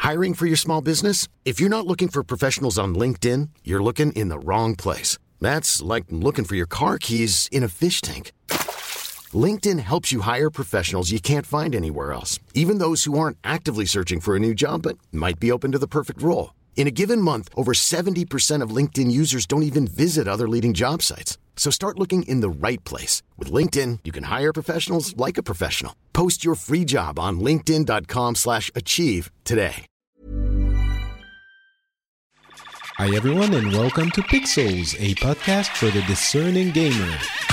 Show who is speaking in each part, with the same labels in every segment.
Speaker 1: Hiring for your small business? If you're not looking for professionals on LinkedIn, you're looking in the wrong place. That's like looking for your car keys in a fish tank. LinkedIn helps you hire professionals you can't find anywhere else, even those who aren't actively searching for a new job but might be open to the perfect role. In a given month, over 70% of LinkedIn users don't even visit other leading job sites. So start looking in the right place. With LinkedIn, you can hire professionals like a professional. Post your free job on linkedin.com/achieve today.
Speaker 2: Hi everyone and welcome to Pixels, a podcast for the discerning gamer.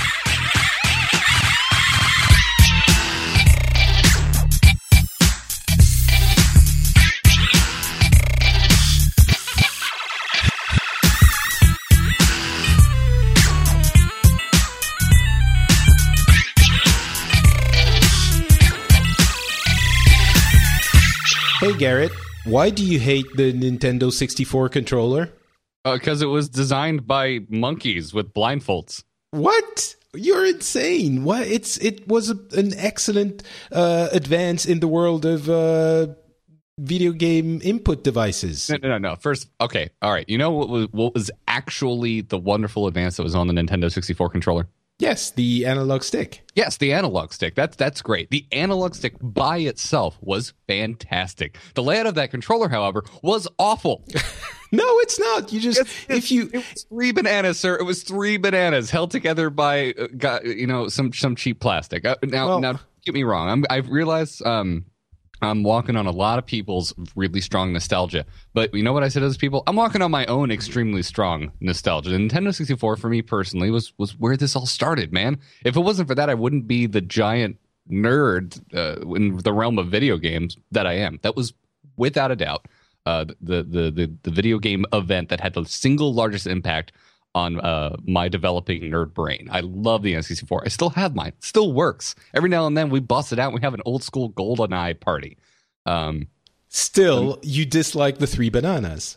Speaker 2: Hey Garrett, why do you hate the Nintendo 64 controller?
Speaker 3: Because it was designed by monkeys with blindfolds.
Speaker 2: What? You're insane. What? It was an excellent advance in the world of video game input devices.
Speaker 3: No. First, okay, all right. You know what was actually the wonderful advance that was on the Nintendo 64 controller?
Speaker 2: Yes, the analog stick.
Speaker 3: Yes, the analog stick. That's great. The analog stick by itself was fantastic. The layout of that controller, however, was awful.
Speaker 2: No, it's not. You just
Speaker 3: it was 3 bananas, sir. It was 3 bananas held together by some cheap plastic. Now, don't get me wrong. I've realized I'm walking on a lot of people's really strong nostalgia. But you know what I said to those people? I'm walking on my own extremely strong nostalgia. The Nintendo 64, for me personally, was where this all started, man. If it wasn't for that, I wouldn't be the giant nerd in the realm of video games that I am. That was, without a doubt, the video game event that had the single largest impact on my developing nerd brain. I love the N64. I still have mine. It still works. Every now and then we bust it out and we have an old school GoldenEye party.
Speaker 2: Still, you dislike the 3 bananas.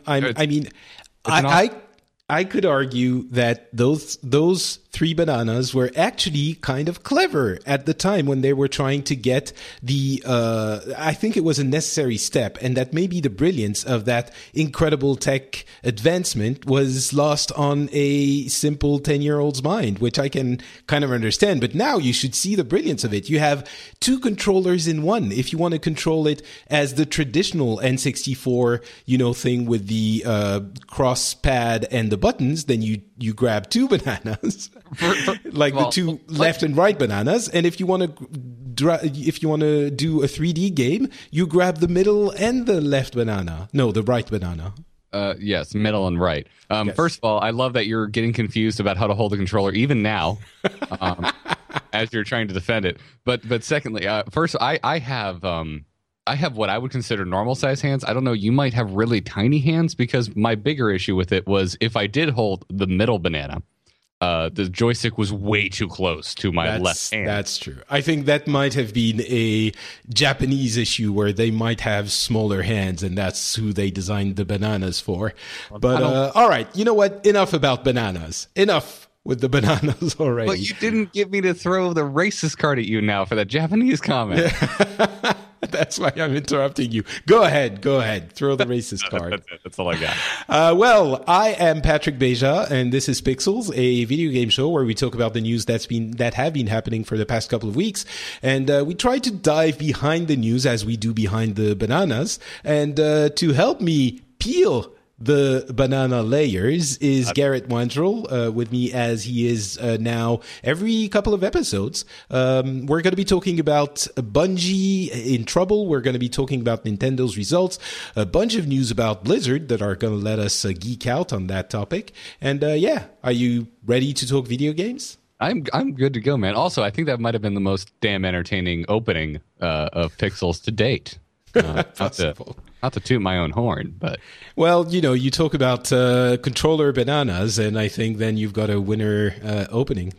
Speaker 2: I could argue that those 3 bananas were actually kind of clever at the time when they were trying to get the, I think it was a necessary step, and that maybe the brilliance of that incredible tech advancement was lost on a simple 10-year-old's mind, which I can kind of understand. But now you should see the brilliance of it. You have 2 controllers in one. If you want to control it as the traditional N64, thing with the cross pad and the buttons, then you grab 2 bananas. The 2 left and right bananas, and if you want to do a 3D game, you grab the middle and the left banana. No, the right banana.
Speaker 3: Yes, middle and right. Yes. First of all, I love that you're getting confused about how to hold the controller even now, as you're trying to defend it. But secondly, first I have what I would consider normal size hands. I don't know. You might have really tiny hands, because my bigger issue with it was if I did hold the middle banana, the joystick was way too close to my left hand. That's
Speaker 2: true. I think that might have been a Japanese issue where they might have smaller hands, and that's who they designed the bananas for. But all right, you know what? Enough about bananas. Enough with the bananas already.
Speaker 3: But you didn't get me to throw the racist card at you now for that Japanese comment.
Speaker 2: That's why I'm interrupting you. Go ahead. Throw the racist card.
Speaker 3: That's all I got.
Speaker 2: Well, I am Patrick Beja, and this is Pixels, a video game show where we talk about the news that have been happening for the past couple of weeks. And we try to dive behind the news as we do behind the bananas. And to help me peel the banana layers is Garrett Wandrel, with me as he is now every couple of episodes. We're going to be talking about Bungie in trouble. We're going to be talking about Nintendo's results, a bunch of news about Blizzard that are going to let us geek out on that topic. And are you ready to talk video games?
Speaker 3: I'm good to go, man. Also, I think that might have been the most damn entertaining opening of Pixels to date. Not to toot my own horn, but...
Speaker 2: Well, you talk about controller bananas, and I think then you've got a winner opening.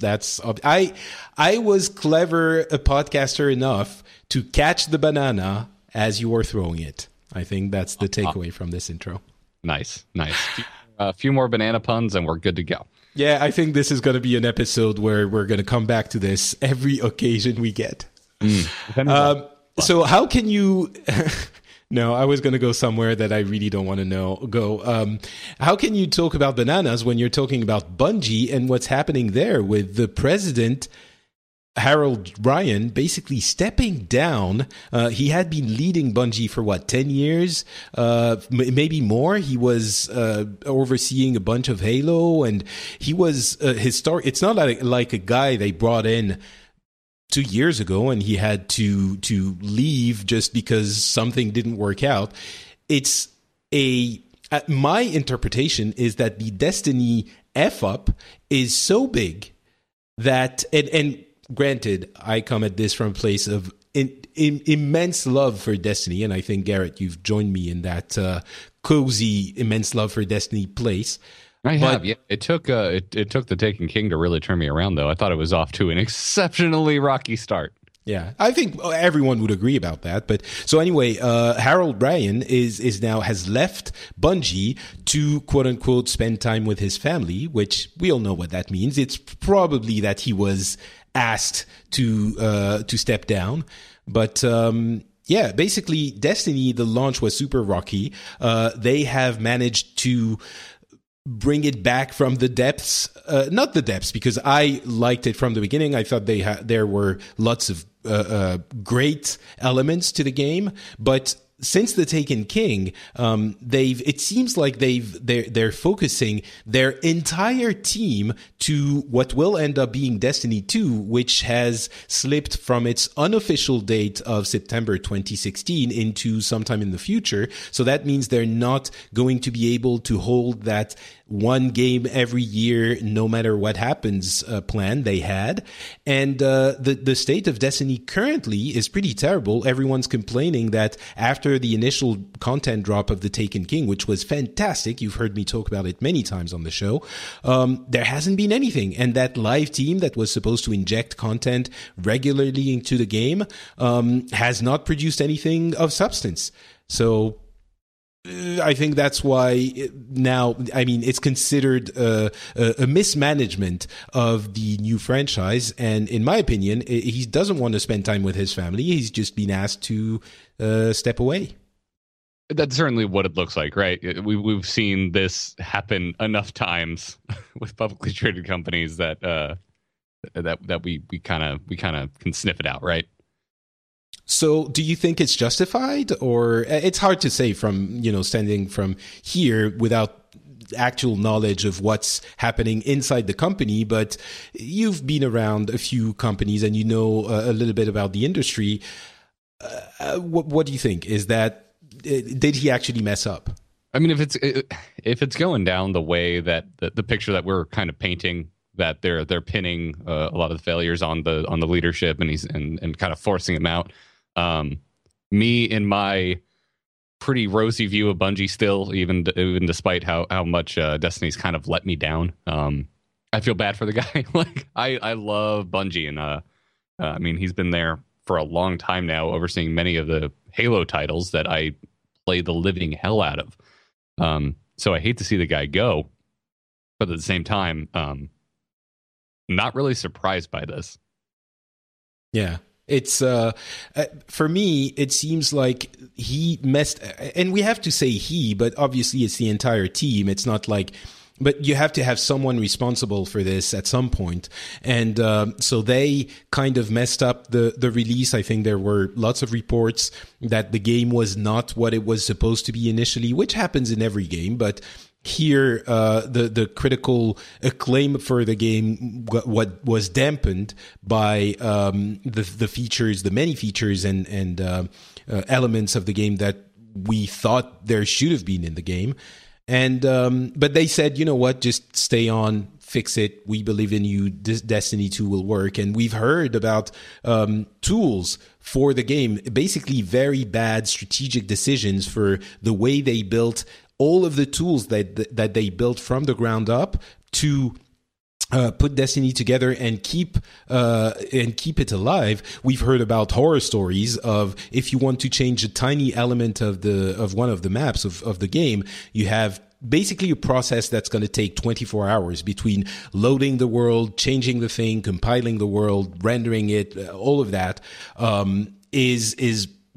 Speaker 2: I was clever a podcaster enough to catch the banana as you were throwing it. I think that's the takeaway from this intro.
Speaker 3: Nice. A few more banana puns, and we're good to go.
Speaker 2: Yeah, I think this is going to be an episode where we're going to come back to this every occasion we get. So how can you... No, I was going to go somewhere that I really don't want to go. How can you talk about bananas when you're talking about Bungie and what's happening there with the president, Harold Ryan, basically stepping down? He had been leading Bungie for 10 years, maybe more. He was overseeing a bunch of Halo, and he was historic. It's not like a guy they brought in 2 years ago and he had to leave just because something didn't work out. It's my interpretation is that the Destiny F-up is so big that, and granted, I come at this from a place of immense love for Destiny, and I think, Garrett, you've joined me in that cozy, immense love for Destiny place.
Speaker 3: I have, yeah. It took the Taken King to really turn me around, though. I thought it was off to an exceptionally rocky start.
Speaker 2: Yeah, I think everyone would agree about that. But so anyway, Harold Ryan has left Bungie to quote unquote spend time with his family, which we all know what that means. It's probably that he was asked to step down, but. Yeah, basically, Destiny, the launch was super rocky. They have managed to bring it back from the depths, not the depths, because I liked it from the beginning. I thought there were lots of great elements to the game, but since the Taken King, it seems like they're focusing their entire team to what will end up being Destiny 2, which has slipped from its unofficial date of September 2016 into sometime in the future. So that means they're not going to be able to hold that one game every year, no matter what happens, plan they had. And the state of Destiny currently is pretty terrible. Everyone's complaining that after the initial content drop of the Taken King, which was fantastic, you've heard me talk about it many times on the show, there hasn't been anything. And that live team that was supposed to inject content regularly into the game has not produced anything of substance. So I think that's why now, I mean, it's considered a mismanagement of the new franchise. And in my opinion, he doesn't want to spend time with his family. He's just been asked to step away.
Speaker 3: That's certainly what it looks like, right? We've seen this happen enough times with publicly traded companies that we kind of can sniff it out, right?
Speaker 2: So do you think it's justified, or it's hard to say from, standing from here without actual knowledge of what's happening inside the company, but you've been around a few companies and you know a little bit about the industry. What do you think? Is that, did he actually mess up?
Speaker 3: I mean, if it's going down the way that the picture that we're kind of painting, that they're pinning a lot of the failures on the leadership and kind of forcing him out. Me, in my pretty rosy view of Bungie still, even despite how much Destiny's kind of let me down, I feel bad for the guy. Like I love Bungie, and I mean, he's been there for a long time now, overseeing many of the Halo titles that I play the living hell out of. So I hate to see the guy go, but at the same time, not really surprised by this.
Speaker 2: Yeah. It's for me, it seems like he messed, and we have to say he, but obviously it's the entire team. It's not like, but you have to have someone responsible for this at some point. And so they kind of messed up the release. I think there were lots of reports that the game was not what it was supposed to be initially, which happens in every game, but here, the critical acclaim for the game what was dampened by the features, the many features and elements of the game that we thought there should have been in the game. And but they said, you know what, just stay on, fix it. We believe in you. Destiny 2 will work. And we've heard about tools for the game, basically very bad strategic decisions for the way they built all of the tools that they built from the ground up to put Destiny together and keep it alive. We've heard about horror stories of, if you want to change a tiny element of one of the maps of the game, you have basically a process that's going to take 24 hours between loading the world, changing the thing, compiling the world, rendering it, all of that is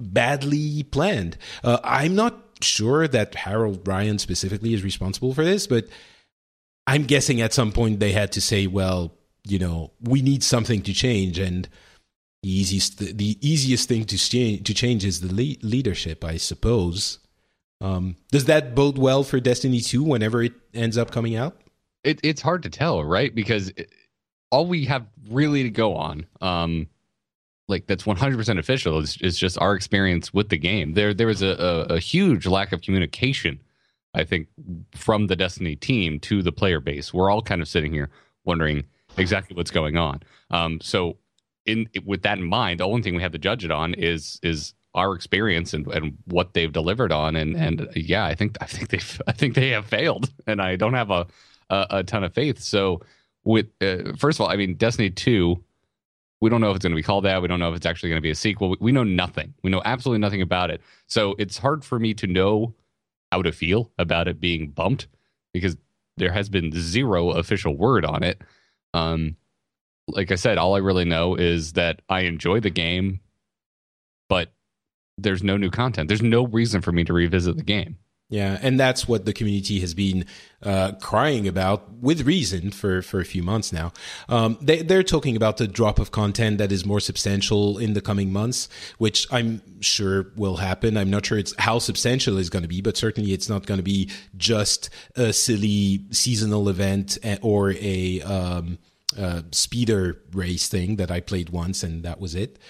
Speaker 2: badly planned. I'm not sure that Harold Ryan specifically is responsible for this, but I'm guessing at some point they had to say, well, we need something to change, and the easiest thing to change is the leadership, I suppose. Does that bode well for Destiny 2 whenever it ends up coming out?
Speaker 3: It's hard to tell, right? Because all we have really to go on, that's 100% official, is just our experience with the game. There was a huge lack of communication, I think, from the Destiny team to the player base. We're all kind of sitting here wondering exactly what's going on. So with that in mind, the only thing we have to judge it on is our experience and what they've delivered on. And yeah, I think they have failed, and I don't have a ton of faith. So with first of all, I mean, Destiny 2, we don't know if it's going to be called that. We don't know if it's actually going to be a sequel. We know nothing. We know absolutely nothing about it. So it's hard for me to know how to feel about it being bumped, because there has been zero official word on it. Like I said, all I really know is that I enjoy the game, but there's no new content. There's no reason for me to revisit the game.
Speaker 2: Yeah, and that's what the community has been crying about, with reason, for a few months now. They're talking about the drop of content that is more substantial in the coming months, which I'm sure will happen. I'm not sure it's how substantial it's going to be, but certainly it's not going to be just a silly seasonal event or a speeder race thing that I played once and that was it.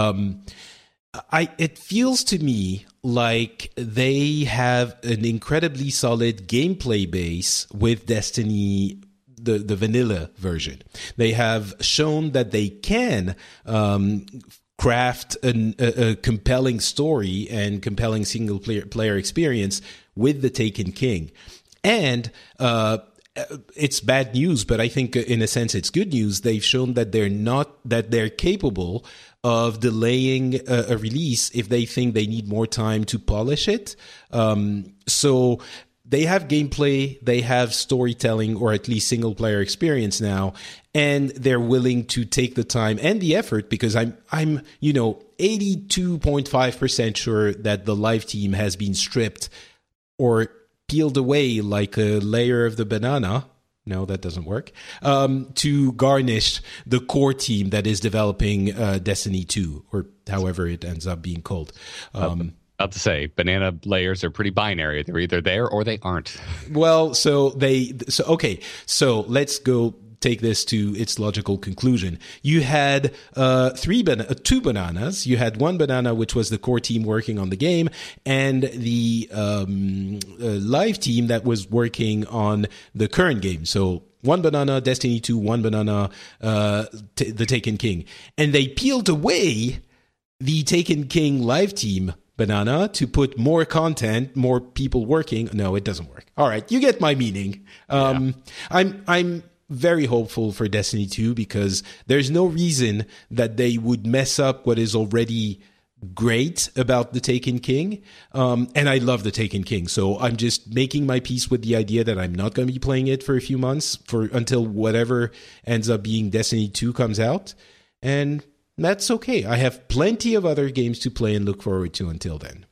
Speaker 2: It feels to me like they have an incredibly solid gameplay base with Destiny, the vanilla version. They have shown that they can craft a compelling story and compelling single player experience with the Taken King. And it's bad news, but I think in a sense it's good news. They've shown that they're capable of delaying a release if they think they need more time to polish it. So they have gameplay, they have storytelling, or at least single player experience now, and they're willing to take the time and the effort, because I'm 82.5% sure that the live team has been stripped or peeled away like a layer of the banana. No, that doesn't work. To garnish the core team that is developing Destiny 2, or however it ends up being called.
Speaker 3: About to say, banana layers are pretty binary. They're either there or they aren't.
Speaker 2: Well, so let's go take this to its logical conclusion. You had two bananas. You had one banana, which was the core team working on the game, and the live team that was working on the current game. So one banana, Destiny 2, one banana, the Taken King. And they peeled away the Taken King live team banana to put more content, more people working. No, it doesn't work. All right, you get my meaning. I'm very hopeful for Destiny 2, because there's no reason that they would mess up what is already great about the Taken King. And I love the Taken King. So I'm just making my peace with the idea that I'm not going to be playing it for a few months, until whatever ends up being Destiny 2 comes out. And that's okay. I have plenty of other games to play and look forward to until then.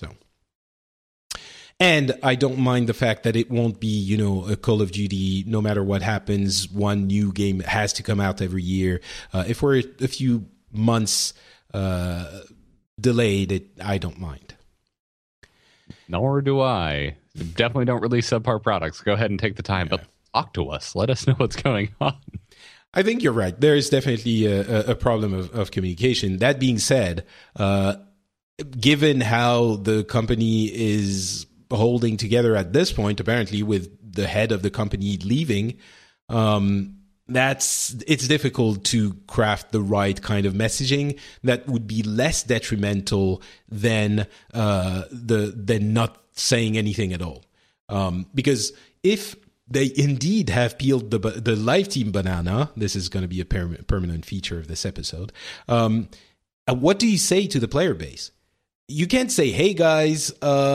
Speaker 2: And I don't mind the fact that it won't be, a Call of Duty. No matter what happens, one new game has to come out every year. If we're a few months delayed, I don't mind.
Speaker 3: Nor do I. Definitely don't release subpar products. Go ahead and take the time, but talk to us. Let us know what's going on.
Speaker 2: I think you're right. There is definitely a problem of communication. That being said, given how the company is holding together at this point, apparently with the head of the company leaving, it's difficult to craft the right kind of messaging that would be less detrimental than not saying anything at all. Because if they indeed have peeled the live team banana, this is going to be a permanent feature of this episode. What do you say to the player base? You can't say, hey guys,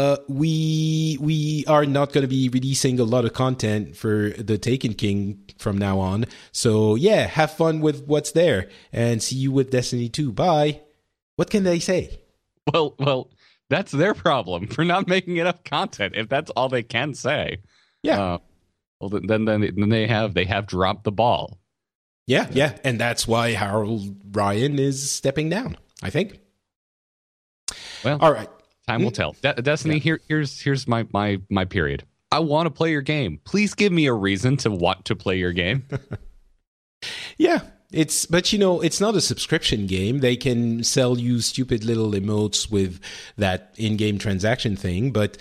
Speaker 2: we are not going to be releasing a lot of content for the Taken King from now on. So yeah, have fun with what's there and see you with Destiny 2. Bye. What can they say?
Speaker 3: Well, that's their problem for not making enough content. If that's all they can say,
Speaker 2: Yeah.
Speaker 3: Well, then they have dropped the ball.
Speaker 2: Yeah, and that's why Harold Ryan is stepping down, I think.
Speaker 3: Well,
Speaker 2: all right,
Speaker 3: time will tell. Destiny, here's my period. I want to play your game. Please give me a reason to want to play your game.
Speaker 2: Yeah, but it's not a subscription game. They can sell you stupid little emotes with that in-game transaction thing, but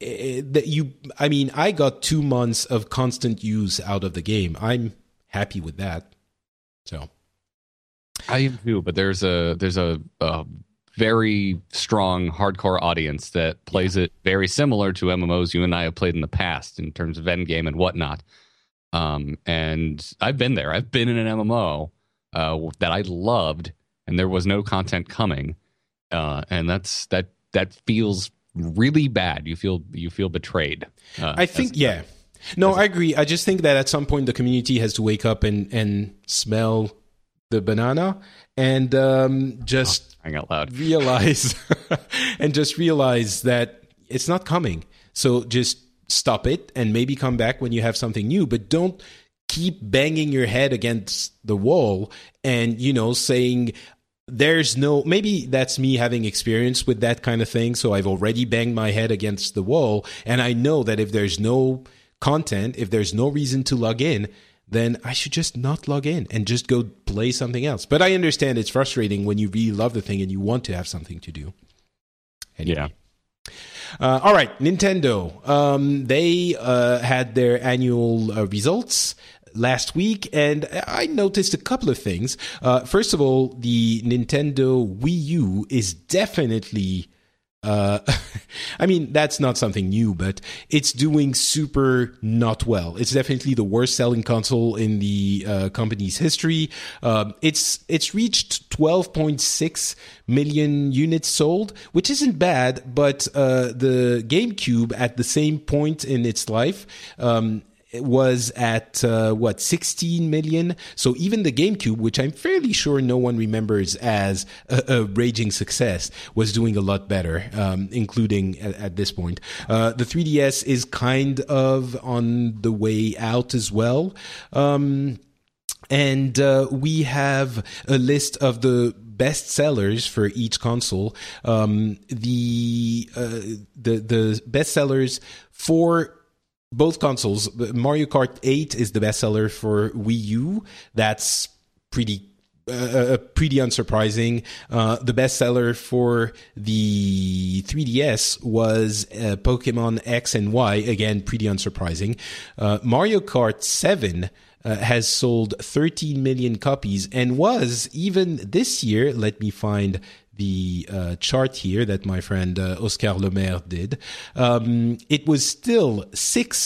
Speaker 2: I got 2 months of constant use out of the game. I'm happy with that. So
Speaker 3: I do, but there's a very strong hardcore audience that plays it very similar to MMOs you and I have played in the past in terms of endgame and whatnot. And I've been there. I've been in an MMO that I loved, and there was no content coming, and that feels really bad. You feel betrayed.
Speaker 2: I think, I agree. I just think that at some point the community has to wake up and smell the banana and just
Speaker 3: hang out loud
Speaker 2: realize that it's not coming. So just stop it and maybe come back when you have something new, but don't keep banging your head against the wall and saying maybe that's me having experience with that kind of thing, so I've already banged my head against the wall, and I know that if there's no content, if there's no reason to log in, then I should just not log in and just go play something else. But I understand it's frustrating when you really love the thing and you want to have something to do. Anyway.
Speaker 3: Yeah.
Speaker 2: All right, Nintendo. They had their annual results last week, and I noticed a couple of things. First of all, the Nintendo Wii U is definitely... that's not something new, but it's doing super not well. It's definitely the worst selling console in the company's history. It's reached 12.6 million units sold, which isn't bad, but the GameCube at the same point in its life was at 16 million. So even the GameCube, which I'm fairly sure no one remembers as a raging success, was doing a lot better, including at this point. The 3DS is kind of on the way out as well. And we have a list of the best sellers for each console. The best sellers for both consoles. Mario Kart 8 is the bestseller for Wii U. That's pretty unsurprising. The bestseller for the 3DS was Pokemon X and Y. Again, pretty unsurprising. Mario Kart 7 has sold 13 million copies and was, even this year, let me find the chart here that my friend Oscar Lemaire did. It was still in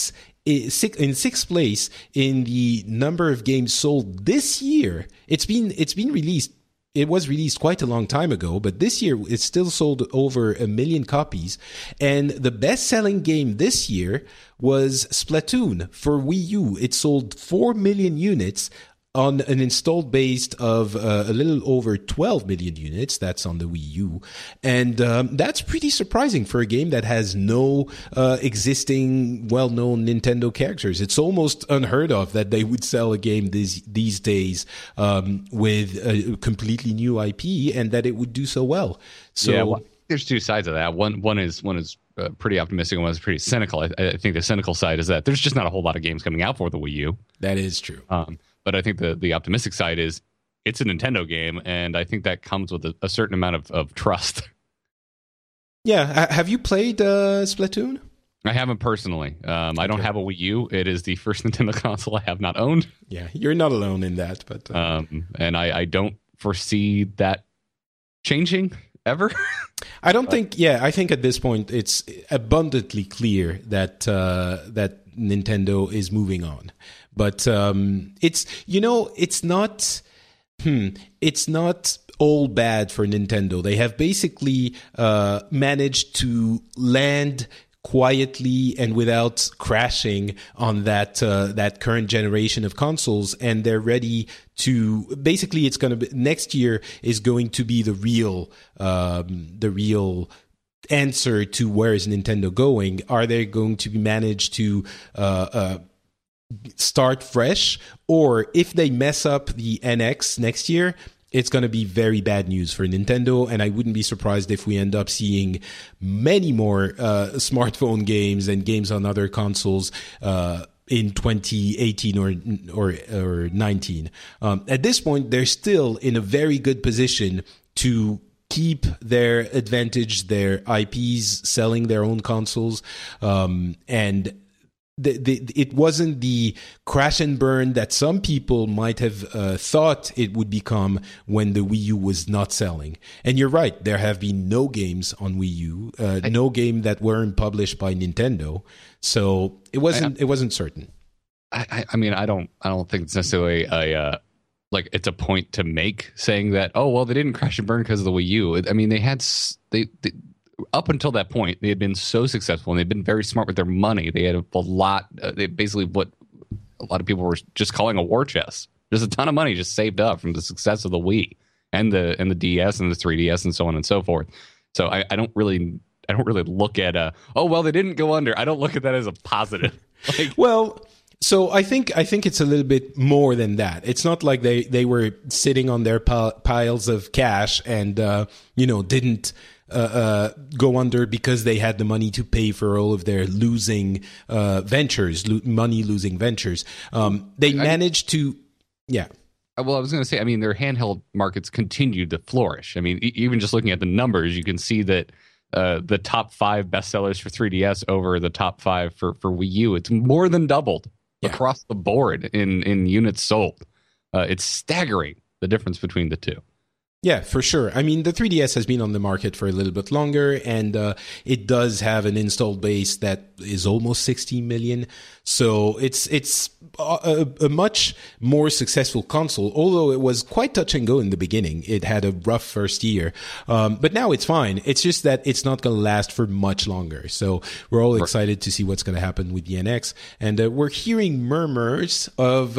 Speaker 2: sixth place in the number of games sold this year. It's been released. It was released quite a long time ago, but this year it still sold over 1 million copies. And the best-selling game this year was Splatoon for Wii U. It sold 4 million units on an installed base of a little over 12 million units. That's on the Wii U. And that's pretty surprising for a game that has no existing well-known Nintendo characters. It's almost unheard of that they would sell a game these days with a completely new IP and that it would do so well. So
Speaker 3: yeah, well, there's two sides of that. One is pretty optimistic and one is pretty cynical. I think the cynical side is that there's just not a whole lot of games coming out for the Wii U.
Speaker 2: That is true.
Speaker 3: But I think the optimistic side is it's a Nintendo game, and I think that comes with a certain amount of trust.
Speaker 2: Yeah. Have you played Splatoon?
Speaker 3: I haven't personally. I don't have a Wii U. It is the first Nintendo console I have not owned.
Speaker 2: Yeah, you're not alone in that. But
Speaker 3: and I don't foresee that changing ever.
Speaker 2: I don't think. Yeah, I think at this point it's abundantly clear that that Nintendo is moving on. But it's not all bad for Nintendo. They have basically managed to land quietly and without crashing on that current generation of consoles, and they're ready to basically it's going to be next year is going to be the real answer to where is Nintendo going. Are they going to manage to start fresh, or if they mess up the NX next year, it's going to be very bad news for Nintendo, and I wouldn't be surprised if we end up seeing many more smartphone games and games on other consoles in 2018 or 19. At this point, they're still in a very good position to keep their advantage, their IPs, selling their own consoles, and it wasn't the crash and burn that some people might have thought it would become when the Wii U was not selling. And you're right, there have been no games on Wii U, no game that weren't published by Nintendo, so it wasn't certain.
Speaker 3: I mean, I don't think it's necessarily a like it's a point to make saying that, oh well, they didn't crash and burn because of the Wii U. I mean, they up until that point, they had been so successful and they'd been very smart with their money. They had a lot, they basically what a lot of people were just calling a war chest. There's a ton of money just saved up from the success of the Wii and the DS and the 3DS and so on and so forth. So I don't really look at oh well, they didn't go under. I don't look at that as a positive.
Speaker 2: Well, so I think it's a little bit more than that. It's not like they were sitting on their piles of cash and didn't go under because they had the money to pay for all of their losing ventures, money-losing ventures. They managed to, yeah.
Speaker 3: Well, I was going to say, I mean, their handheld markets continued to flourish. I mean, even just looking at the numbers, you can see that the top 5 bestsellers for 3DS over the top 5 for Wii U, it's more than doubled across the board in units sold. It's staggering, the difference between the two.
Speaker 2: Yeah, for sure. I mean, the 3DS has been on the market for a little bit longer, and it does have an installed base that is almost 60 million. So it's a much more successful console, although it was quite touch and go in the beginning. It had a rough first year, but now it's fine. It's just that it's not going to last for much longer. So we're all excited to see what's going to happen with the NX, and we're hearing rumors of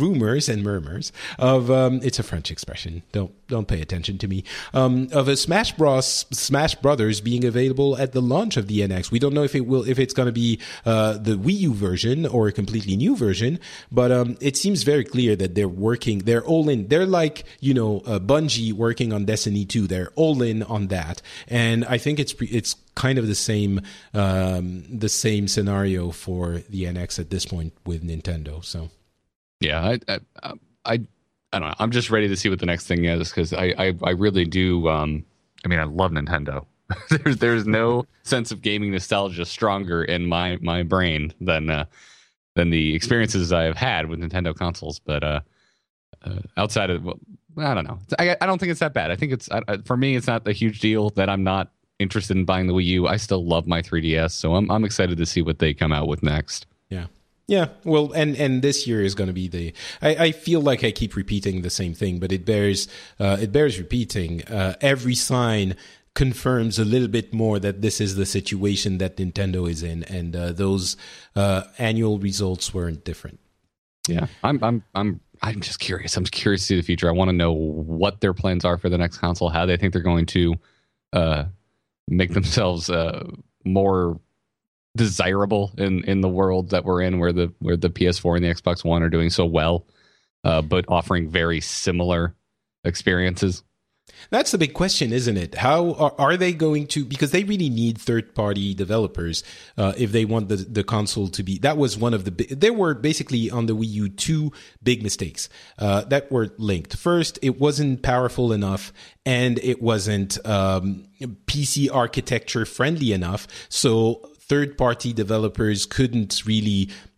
Speaker 2: it's a French expression. Don't pay attention to me. Of a Smash Brothers being available at the launch of the NX. We don't know if it's going to be the Wii U version or a completely new version, but it seems very clear that they're all in. They're like Bungie working on Destiny 2. They're all in on that, and I think it's kind of the same scenario for the NX at this point with Nintendo. So
Speaker 3: yeah, I don't know. I'm just ready to see what the next thing is, because I really do. I mean, I love Nintendo. there's no sense of gaming nostalgia stronger in my brain than the experiences I've had with Nintendo consoles. But outside of, I don't know. I don't think it's that bad. I think it's for me, it's not a huge deal that I'm not interested in buying the Wii U. I still love my 3DS, so I'm excited to see what they come out with next.
Speaker 2: Yeah. Yeah, well, and this year is going to be I feel like I keep repeating the same thing, but it bears repeating. Every sign confirms a little bit more that this is the situation that Nintendo is in, and those annual results weren't different.
Speaker 3: Yeah, I'm just curious. I'm curious to see the future. I want to know what their plans are for the next console, how they think they're going to make themselves more desirable in the world that we're in, where the PS4 and the Xbox One are doing so well, but offering very similar experiences.
Speaker 2: That's the big question, isn't it? How are they going to, because they really need third-party developers if they want the console to be. That was one of there were basically on the Wii U 2 big mistakes that were linked. First, it wasn't powerful enough, and it wasn't PC architecture friendly enough, so third-party developers couldn't really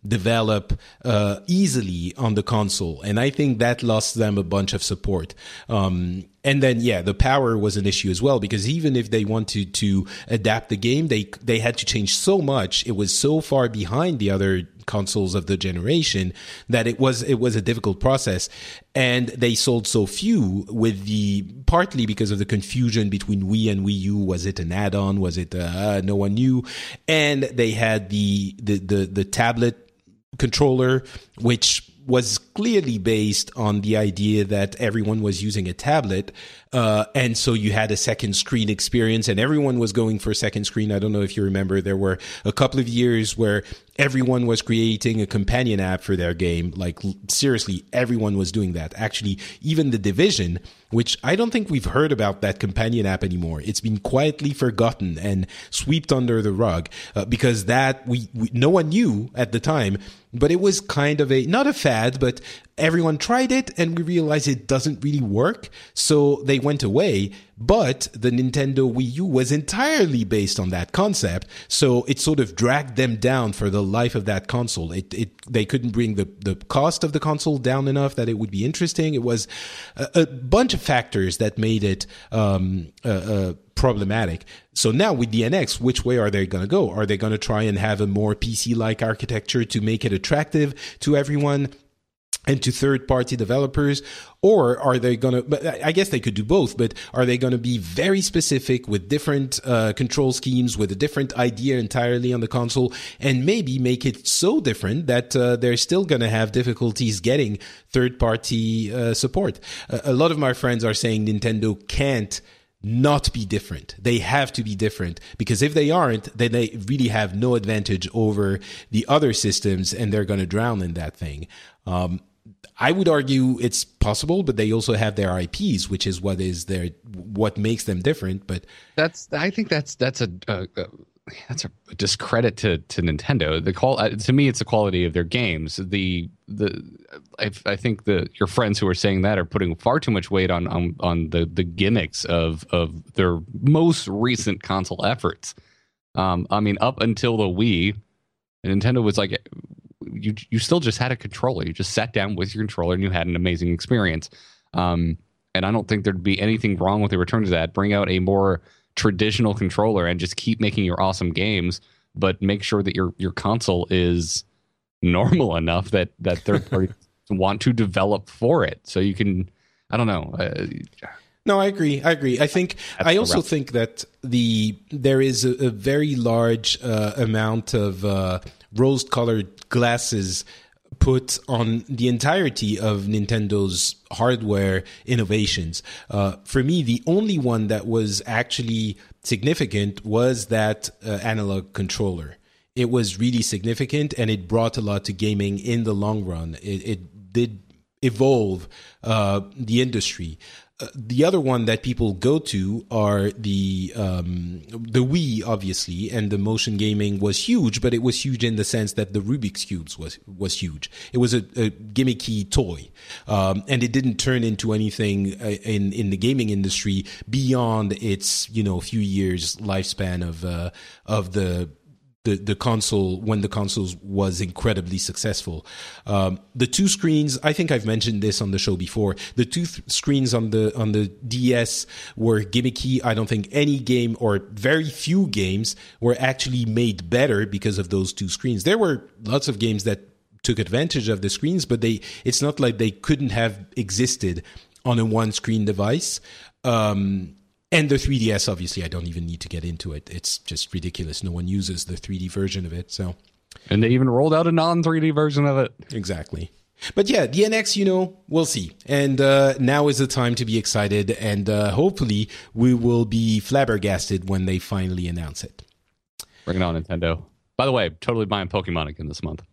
Speaker 2: develop easily on the console, and I think that lost them a bunch of support. And then, the power was an issue as well, because even if they wanted to adapt the game, they had to change so much. It was so far behind the other consoles of the generation that it was a difficult process, and they sold so few partly because of the confusion between Wii and Wii U. Was it an add-on? Was it no one knew? And they had the tablet controller, which was clearly based on the idea that everyone was using a tablet. And so you had a second screen experience, and everyone was going for a second screen. I don't know if you remember, there were a couple of years where everyone was creating a companion app for their game. Like, seriously, everyone was doing that. Actually, even The Division, which I don't think we've heard about that companion app anymore. It's been quietly forgotten and swept under the rug, because that no one knew at the time, but it was kind of not a fad, but everyone tried it and we realized it doesn't really work. So they went away, but the Nintendo Wii U was entirely based on that concept. So it sort of dragged them down for the life of that console. They couldn't bring the cost of the console down enough that it would be interesting. It was a bunch of factors that made it problematic. So now with the NX, which way are they going to go? Are they going to try and have a more PC-like architecture to make it attractive to everyone and to third-party developers? Or are they going to, I guess they could do both, but are they going to be very specific with different control schemes, with a different idea entirely on the console, and maybe make it so different that they're still going to have difficulties getting third-party support? A lot of my friends are saying Nintendo can't not be different. They have to be different, because if they aren't, then they really have no advantage over the other systems, and they're going to drown in that thing. I would argue it's possible, but they also have their IPs, which is what makes them different. But
Speaker 3: I think that's a discredit to Nintendo. To me, it's the quality of their games. I think your friends who are saying that are putting far too much weight on the gimmicks of their most recent console efforts. I mean, up until the Wii, Nintendo was like, you still just had a controller. You just sat down with your controller and you had an amazing experience. And I don't think there'd be anything wrong with a return to that. Bring out a more traditional controller and just keep making your awesome games, but make sure that your console is normal enough that third parties want to develop for it. So you can, I don't know.
Speaker 2: No, I agree. I also think that there is a very large amount of rose-colored glasses put on the entirety of Nintendo's hardware innovations. For me, the only one that was actually significant was that analog controller. It was really significant, and it brought a lot to gaming in the long run. It did evolve the industry. The other one that people go to are the Wii, obviously, and the motion gaming was huge, but it was huge in the sense that the Rubik's Cubes was huge. It was a gimmicky toy, and it didn't turn into anything in the gaming industry beyond its few years lifespan of the console, when the console was incredibly successful. The two screens, I think I've mentioned this on the show before, the two screens on the DS were gimmicky. I don't think any game, or very few games, were actually made better because of those two screens. There were lots of games that took advantage of the screens, but it's not like they couldn't have existed on a one-screen device. And the 3DS, obviously, I don't even need to get into it. It's just ridiculous. No one uses the 3D version of it. So,
Speaker 3: and they even rolled out a non-3D version of it.
Speaker 2: Exactly. But yeah, the NX, we'll see. And now is the time to be excited. And hopefully we will be flabbergasted when they finally announce it.
Speaker 3: Bring it on, Nintendo. By the way, totally buying Pokemon again this month.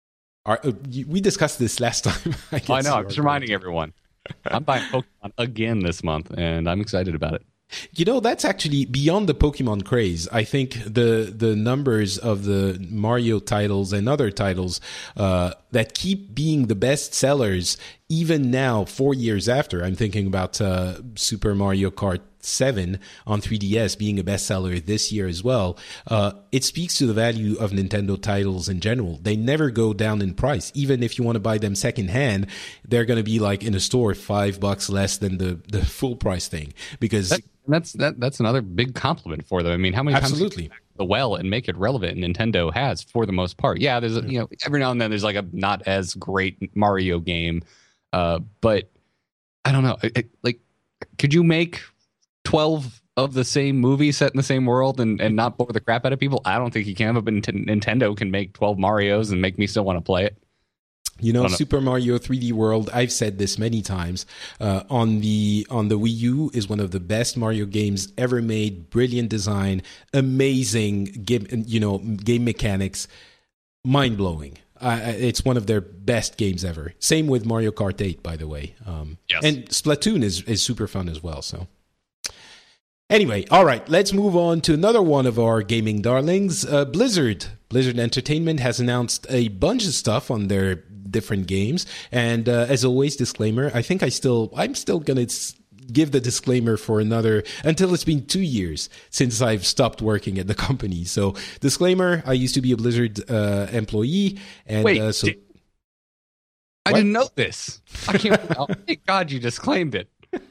Speaker 2: We discussed this last time.
Speaker 3: I know. I'm just reminding everyone. I'm buying Pokemon again this month, and I'm excited about it.
Speaker 2: That's actually beyond the Pokemon craze. I think the numbers of the Mario titles and other titles that keep being the best sellers even now, 4 years after, I'm thinking about Super Mario Kart 7 on 3DS being a bestseller this year as well. It speaks to the value of Nintendo titles in general. They never go down in price. Even if you want to buy them secondhand, they're going to be like in a store $5 less than the full price thing. Because
Speaker 3: that's another big compliment for them. I mean, how many times the well and make it relevant Nintendo has for the most part. Yeah, there's every now and then there's like a not as great Mario game, but I don't know. Could you make 12 of the same movie set in the same world and not bore the crap out of people? I don't think you can, but Nintendo can make 12 Marios and make me still want to play it.
Speaker 2: Super Mario 3D World, I've said this many times, on the Wii U is one of the best Mario games ever made. Brilliant design, amazing game mechanics, mind-blowing. It's one of their best games ever. Same with Mario Kart 8, by the way.
Speaker 3: Yes.
Speaker 2: And Splatoon is super fun as well, so... Anyway, all right, let's move on to another one of our gaming darlings, Blizzard. Blizzard Entertainment has announced a bunch of stuff on their different games, and as always, disclaimer, I think I'm still going to give the disclaimer for another, until it's been 2 years since I've stopped working at the company. So, disclaimer, I used to be a Blizzard employee, and
Speaker 3: Wait, I didn't know this. I can't. Oh, thank God you disclaimed it.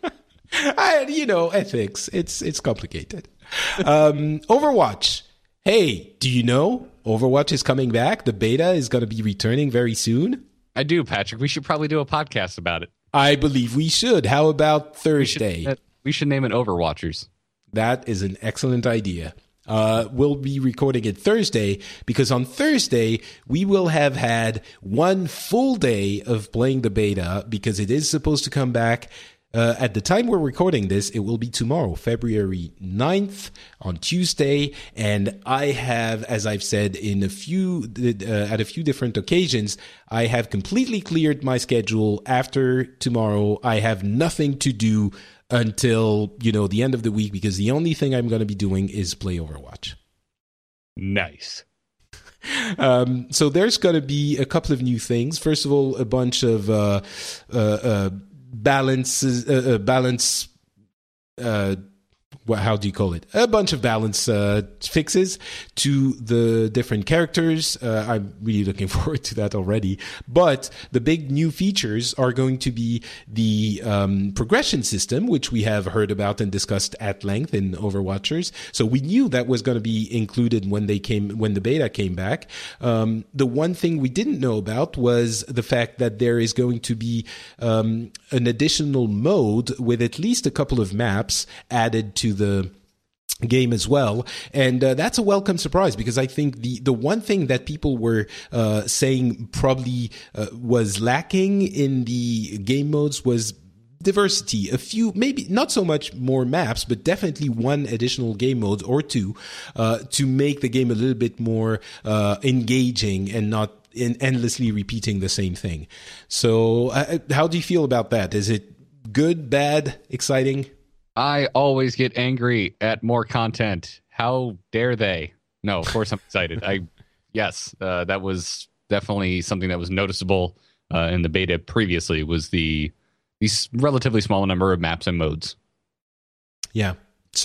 Speaker 2: Ethics. It's complicated. Overwatch. Hey, do you know Overwatch is coming back? The beta is going to be returning very soon.
Speaker 3: I do, Patrick. We should probably do a podcast about it.
Speaker 2: I believe we should. How about Thursday?
Speaker 3: We should name it Overwatchers.
Speaker 2: That is an excellent idea. We'll be recording it Thursday because on Thursday we will have had one full day of playing the beta because it is supposed to come back. At the time we're recording this, it will be tomorrow, February 9th, on Tuesday. And I have, as I've said at a few different occasions, I have completely cleared my schedule after tomorrow. I have nothing to do until, the end of the week because the only thing I'm going to be doing is play Overwatch.
Speaker 3: Nice.
Speaker 2: So there's going to be a couple of new things. First of all, a bunch of how do you call it? A bunch of balance fixes to the different characters. I'm really looking forward to that already. But the big new features are going to be the progression system, which we have heard about and discussed at length in Overwatchers. So we knew that was going to be included when the beta came back. The one thing we didn't know about was the fact that there is going to be an additional mode with at least a couple of maps added to the game as well, and that's a welcome surprise because I think the one thing that people were saying probably was lacking in the game modes was diversity. A few, maybe not so much more maps, but definitely one additional game mode or two to make the game a little bit more engaging and not endlessly repeating the same thing. So how do you feel about that? Is it good, bad, exciting?
Speaker 3: I always get angry at more content. How dare they? No, of course I'm excited. Yes, that was definitely something that was noticeable in the beta previously was these relatively small number of maps and modes.
Speaker 2: Yeah.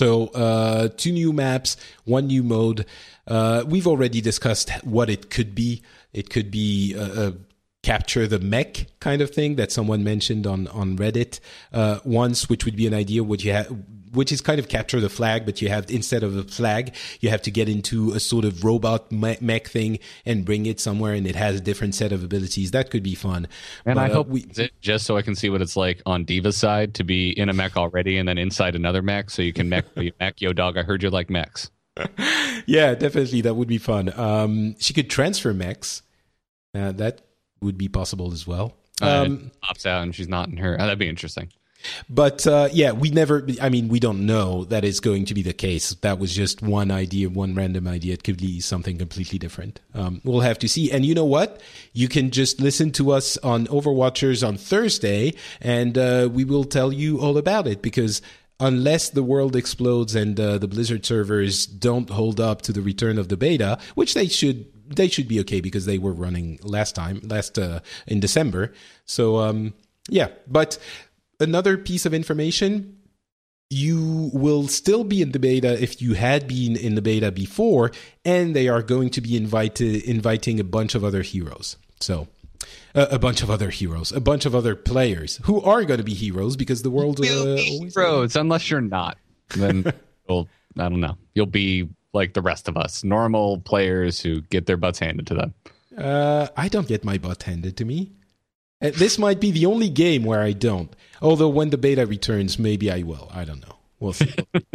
Speaker 2: So 2 new maps, 1 new mode. We've already discussed what it could be. It could be a capture the mech kind of thing that someone mentioned on Reddit once, which would be an idea which is kind of capture the flag, but you have, instead of a flag, you have to get into a sort of robot mech thing and bring it somewhere, and it has a different set of abilities. That could be fun.
Speaker 3: And I hope just so I can see what it's like on Diva's side to be in a mech already and then inside another mech, so you can mech. Yo, dog, I heard you like mechs.
Speaker 2: Yeah, definitely. That would be fun. She could transfer mechs. That would be possible as well.
Speaker 3: Pops out and she's not in her. That'd be interesting.
Speaker 2: But we don't know that is going to be the case. That was just one idea, one random idea. It could be something completely different. We'll have to see. And you know what? You can just listen to us on Overwatchers on Thursday, and we will tell you all about it, because unless the world explodes and the Blizzard servers don't hold up to the return of the beta, which they should be okay because they were running last in December. So Yeah, but another piece of information, you will still be in the beta if you had been in the beta before, and they are going to be inviting a bunch of other heroes. So, a bunch of other players who are going to be heroes because the world
Speaker 3: will be heroes unless you're not. Then, well, I don't know. You'll be like the rest of us, normal players who get their butts handed to them.
Speaker 2: I don't get my butt handed to me. This might be the only game where I don't. Although when the beta returns, maybe I will. I don't know. We'll see.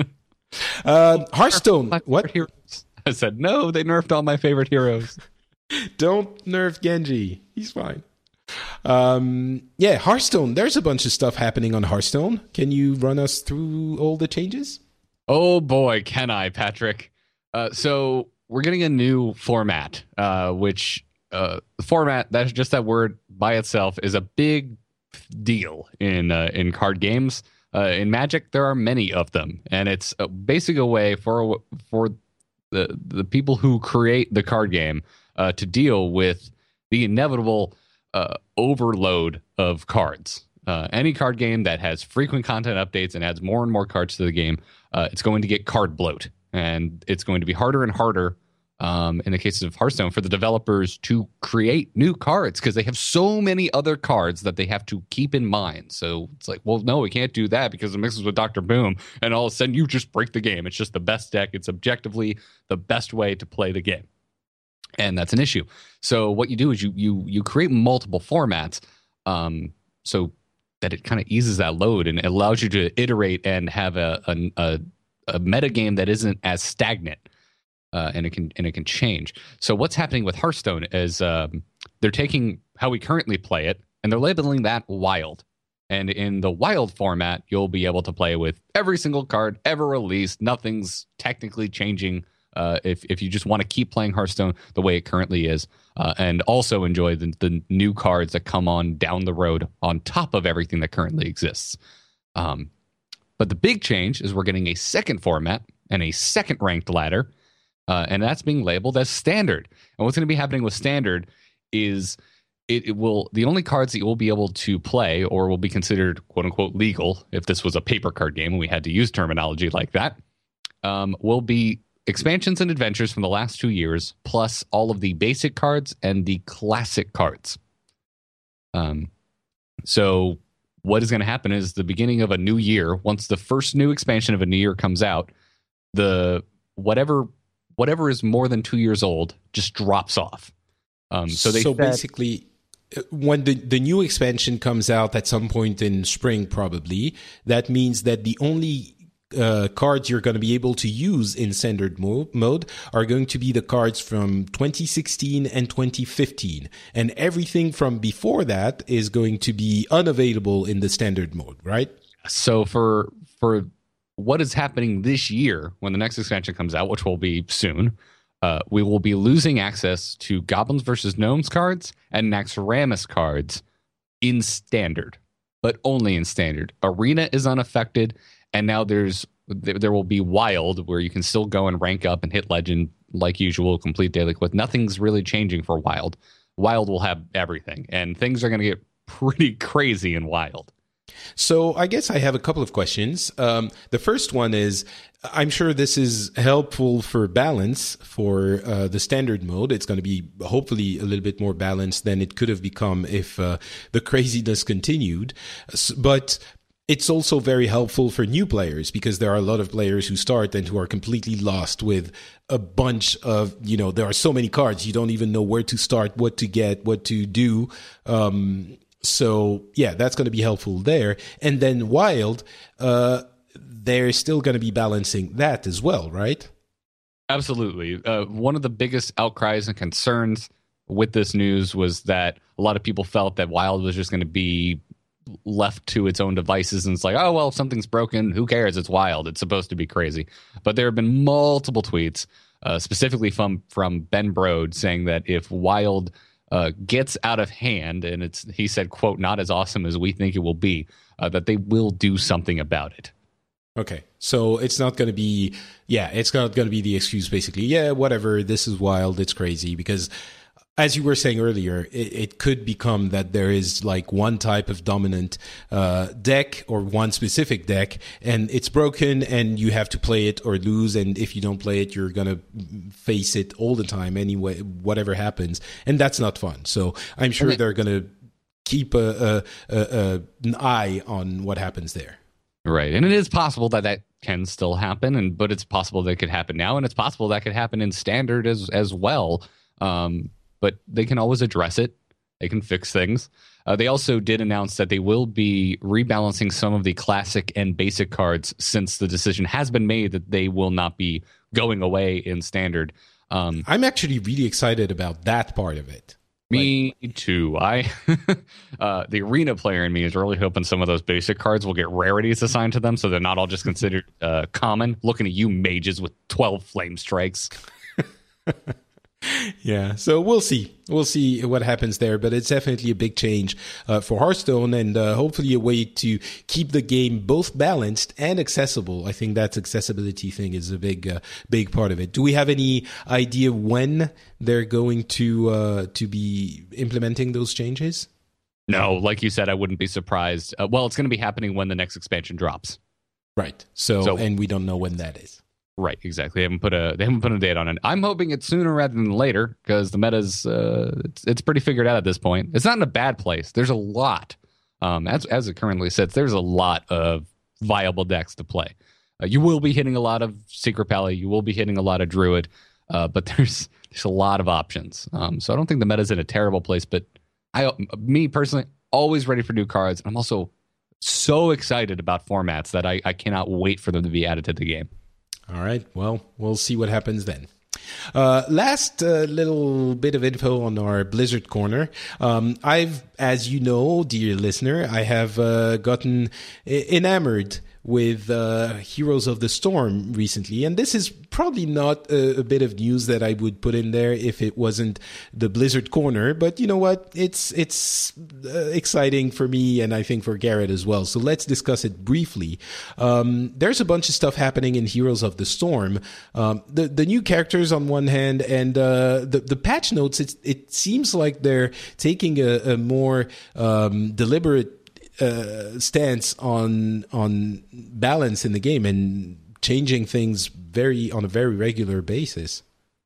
Speaker 2: Hearthstone. What?
Speaker 3: Heroes. I said, no, they nerfed all my favorite heroes.
Speaker 2: Don't nerf Genji. He's fine. Yeah, Hearthstone. There's a bunch of stuff happening on Hearthstone. Can you run us through all the changes?
Speaker 3: Oh, boy, can I, Patrick. So we're getting a new format, which... the format, that's just that word by itself, is a big deal in card games. In Magic, there are many of them, and it's basically a way for the people who create the card game to deal with the inevitable overload of cards. Any card game that has frequent content updates and adds more and more cards to the game, it's going to get card bloat, and it's going to be harder and harder in the case of Hearthstone, for the developers to create new cards because they have so many other cards that they have to keep in mind. So it's like, well, no, we can't do that because it mixes with Dr. Boom, and all of a sudden you just break the game. It's just the best deck. It's objectively the best way to play the game, and that's an issue. So what you do is you create multiple formats, so that it kind of eases that load and it allows you to iterate and have a meta game that isn't as stagnant. And it can change. So what's happening with Hearthstone is they're taking how we currently play it and they're labeling that wild. And in the wild format, you'll be able to play with every single card ever released. Nothing's technically changing if you just want to keep playing Hearthstone the way it currently is, and also enjoy the new cards that come on down the road on top of everything that currently exists. But the big change is we're getting a second format and a second ranked ladder. And that's being labeled as standard. And what's going to be happening with standard is it will, the only cards that you will be able to play or will be considered quote unquote legal, if this was a paper card game and we had to use terminology like that, will be expansions and adventures from the last 2 years, plus all of the basic cards and the classic cards. So what is going to happen is the beginning of a new year, once the first new expansion of a new year comes out, the whatever is more than 2 years old just drops off. So
Speaker 2: basically, when the new expansion comes out at some point in spring, probably, that means that the only cards you're going to be able to use in standard mode are going to be the cards from 2016 and 2015. And everything from before that is going to be unavailable in the standard mode, right?
Speaker 3: So for what is happening this year when the next expansion comes out, which will be soon, we will be losing access to Goblins vs. Gnomes cards and Naxxramas cards in standard, but only in standard. Arena is unaffected, and now there will be Wild, where you can still go and rank up and hit Legend like usual, complete daily quest. Nothing's really changing for Wild. Wild will have everything, and things are going to get pretty crazy in Wild.
Speaker 2: So I guess I have a couple of questions. The first one is, I'm sure this is helpful for balance for the standard mode. It's going to be hopefully a little bit more balanced than it could have become if the craziness continued. But it's also very helpful for new players because there are a lot of players who start and who are completely lost with a bunch of, there are so many cards. You don't even know where to start, what to get, what to do. So, yeah, that's going to be helpful there. And then Wild, they're still going to be balancing that as well, right?
Speaker 3: Absolutely. One of the biggest outcries and concerns with this news was that a lot of people felt that Wild was just going to be left to its own devices. And it's like, oh, well, if something's broken, who cares? It's Wild. It's supposed to be crazy. But there have been multiple tweets, specifically from Ben Brode, saying that if Wild gets out of hand, and he said, quote, not as awesome as we think it will be, that they will do something about it.
Speaker 2: Okay, so it's not going to be, it's not going to be the excuse, basically, whatever, this is Wild, it's crazy, because as you were saying earlier, it could become that there is like one type of dominant deck or one specific deck, and it's broken, and you have to play it or lose. And if you don't play it, you're gonna face it all the time anyway, whatever happens, and that's not fun. So I'm sure they're gonna keep an eye on what happens there.
Speaker 3: Right, and it is possible that can still happen, but it's possible that it could happen now, and it's possible that could happen in standard as well. But they can always address it. They can fix things. They also did announce that they will be rebalancing some of the classic and basic cards, since the decision has been made that they will not be going away in standard.
Speaker 2: I'm actually really excited about that part of it.
Speaker 3: Me too. The arena player in me is really hoping some of those basic cards will get rarities assigned to them, so they're not all just considered common. Looking at you mages with 12 flame strikes.
Speaker 2: Yeah, so we'll see what happens there, but it's definitely a big change for Hearthstone, and hopefully a way to keep the game both balanced and accessible. I think that accessibility thing is a big part of it. Do we have any idea when they're going to be implementing those changes?
Speaker 3: No, like you said, I wouldn't be surprised. Well, it's going to be happening when the next expansion drops.
Speaker 2: Right. So and we don't know when that is.
Speaker 3: Right, exactly. They haven't put a date on it. I'm hoping it's sooner rather than later, because the meta's it's pretty figured out at this point. It's not in a bad place. There's a lot, as it currently sits. There's a lot of viable decks to play. You will be hitting a lot of Secret Pally. You will be hitting a lot of Druid, but there's a lot of options. So I don't think the meta's in a terrible place. But me personally, always ready for new cards. I'm also so excited about formats that I cannot wait for them to be added to the game.
Speaker 2: All right. Well, we'll see what happens then. Last little bit of info on our Blizzard corner. I've, as you know, dear listener, I have gotten enamored with Heroes of the Storm recently, and this is probably not a bit of news that I would put in there if it wasn't the Blizzard corner, but you know what, it's exciting for me, and I think for Garrett as well, so let's discuss it briefly. There's a bunch of stuff happening in Heroes of the Storm, the new characters on one hand, and the patch notes, it seems like they're taking a more deliberate stance on balance in the game and changing things on a very regular basis.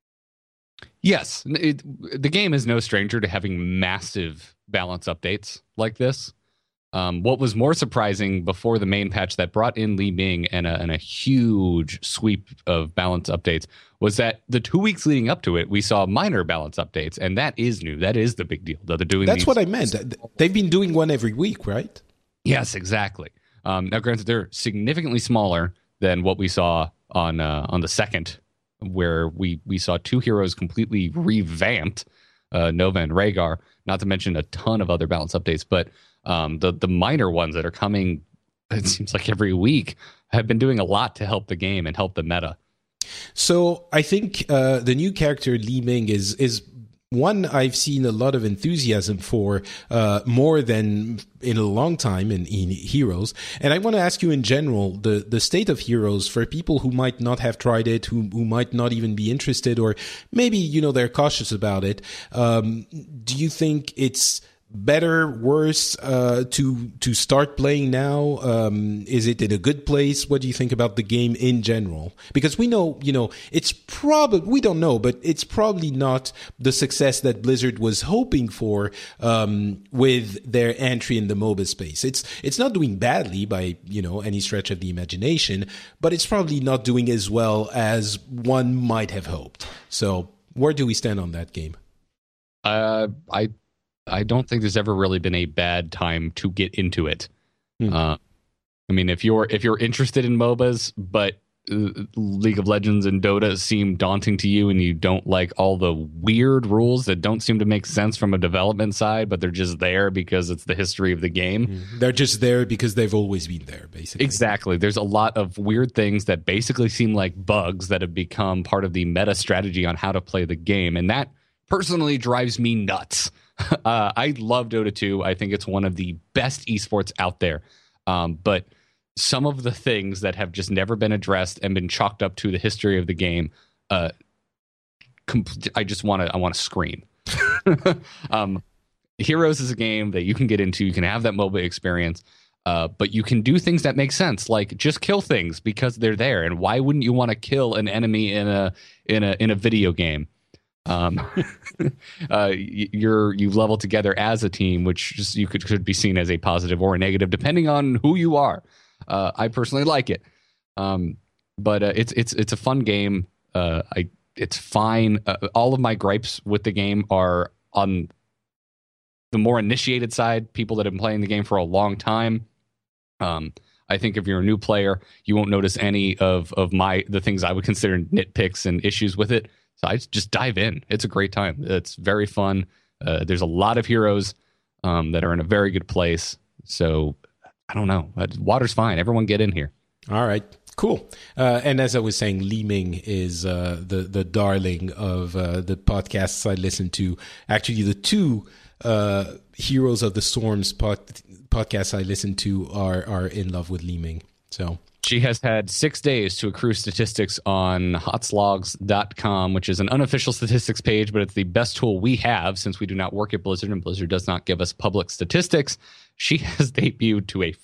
Speaker 3: Yes, the game is no stranger to having massive balance updates like this. What was more surprising before the main patch that brought in Li Ming and a huge sweep of balance updates was that the 2 weeks leading up to it, we saw minor balance updates, and that is new. That is the big deal. They're doing.
Speaker 2: That's what I meant. They've been doing one every week, right?
Speaker 3: Yes, exactly. Now, granted, they're significantly smaller than what we saw on the second, where we saw two heroes completely revamped, Nova and Rhaegar, not to mention a ton of other balance updates. But the minor ones that are coming, it seems like every week, have been doing a lot to help the game and help the meta.
Speaker 2: So I think the new character Li Ming is one I've seen a lot of enthusiasm for, more than in a long time in Heroes. And I want to ask you in general, the state of Heroes for people who might not have tried it, who might not even be interested, or maybe, they're cautious about it. Do you think it's better, worse, to start playing now? Is it in a good place? What do you think about the game in general? Because we know, it's probably, we don't know, but it's probably not the success that Blizzard was hoping for, with their entry in the MOBA space. It's not doing badly by, any stretch of the imagination, but it's probably not doing as well as one might have hoped. So where do we stand on that game?
Speaker 3: I don't think there's ever really been a bad time to get into it. I mean, if you're interested in MOBAs, but League of Legends and Dota seem daunting to you, and you don't like all the weird rules that don't seem to make sense from a development side, but they're just there because it's the history of the game.
Speaker 2: They're just there because they've always been there, basically.
Speaker 3: Exactly. There's a lot of weird things that basically seem like bugs that have become part of the meta strategy on how to play the game, and that personally drives me nuts. I love Dota 2. I think it's one of the best esports out there. But some of the things that have just never been addressed and been chalked up to the history of the game, I want to scream. Heroes is a game that you can get into. You can have that mobile experience, but you can do things that make sense, like just kill things because they're there. And why wouldn't you want to kill an enemy in a video game? You've leveled together as a team, which just could be seen as a positive or a negative depending on who you are. I personally like it, but it's a fun game. It's fine. All of my gripes with the game are on the more initiated side, people that have been playing the game for a long time. I think if you're a new player, you won't notice any of the things I would consider nitpicks and issues with it. So I just dive in. It's a great time. It's very fun. There's a lot of heroes that are in a very good place. So I don't know. Water's fine. Everyone get in here.
Speaker 2: All right. Cool. And as I was saying, Li Ming is the darling of the podcasts I listen to. Actually, the two Heroes of the Storms podcasts I listen to are in love with Li Ming. So
Speaker 3: she has had 6 days to accrue statistics on hotslogs.com, which is an unofficial statistics page, but it's the best tool we have since we do not work at Blizzard and Blizzard does not give us public statistics. She has debuted to a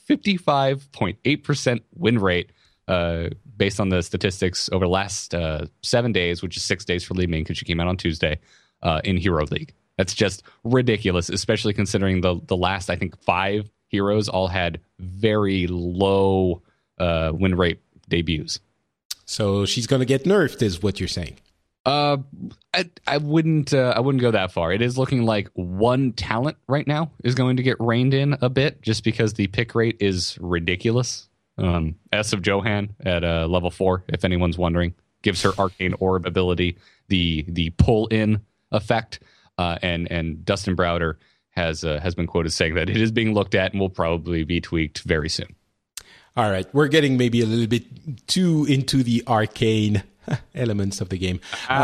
Speaker 3: 55.8% win rate based on the statistics over the last 7 days, which is 6 days for Li Ming because she came out on Tuesday in Hero League. That's just ridiculous, especially considering the last, I think, 5 heroes all had very low win rate debuts.
Speaker 2: So she's going to get nerfed, is what you're saying?
Speaker 3: I wouldn't go that far. It is looking like one talent right now is going to get reined in a bit, just because the pick rate is ridiculous. S of Johan at level 4, if anyone's wondering, gives her Arcane Orb ability the pull in effect. And Dustin Browder has been quoted saying that it is being looked at and will probably be tweaked very soon.
Speaker 2: All right, we're getting maybe a little bit too into the arcane elements of the game.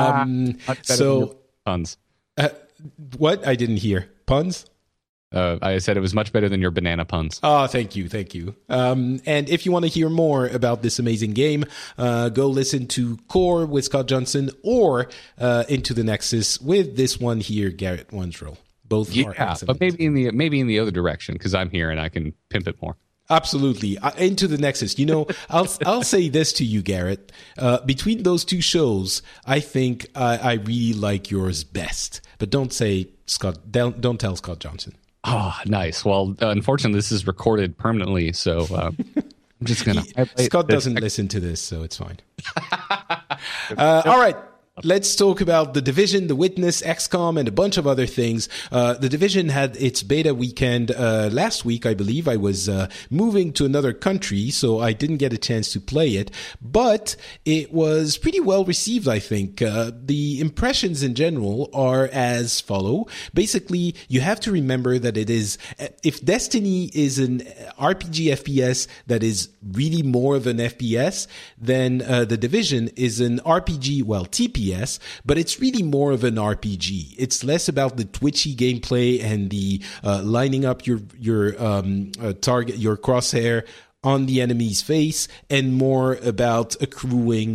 Speaker 2: So
Speaker 3: puns.
Speaker 2: What? I didn't hear puns.
Speaker 3: I said it was much better than your banana puns.
Speaker 2: Oh, thank you. And if you want to hear more about this amazing game, go listen to Core with Scott Johnson or Into the Nexus with this one here, Garrett Wandrel. Both are excellent.
Speaker 3: But maybe in the other direction, because I'm here and I can pimp it more.
Speaker 2: Absolutely. Into the Nexus. You know, I'll say this to you, Garrett. Between those two shows, I think I really like yours best. But don't say Scott. Don't tell Scott Johnson.
Speaker 3: Oh, nice. Well, unfortunately, this is recorded permanently, so I'm just gonna.
Speaker 2: Scott doesn't listen to this, so it's fine. All right. Let's talk about The Division, The Witness, XCOM, and a bunch of other things. The Division had its beta weekend last week, I believe. I was moving to another country, so I didn't get a chance to play it. But it was pretty well received, I think. The impressions in general are as follow. Basically, you have to remember that it is... If Destiny is an RPG FPS that is really more of an FPS, then The Division is an RPG, well, TPS, but it's really more of an RPG. It's less about the twitchy gameplay and the lining up your target, your crosshair on the enemy's face, and more about accruing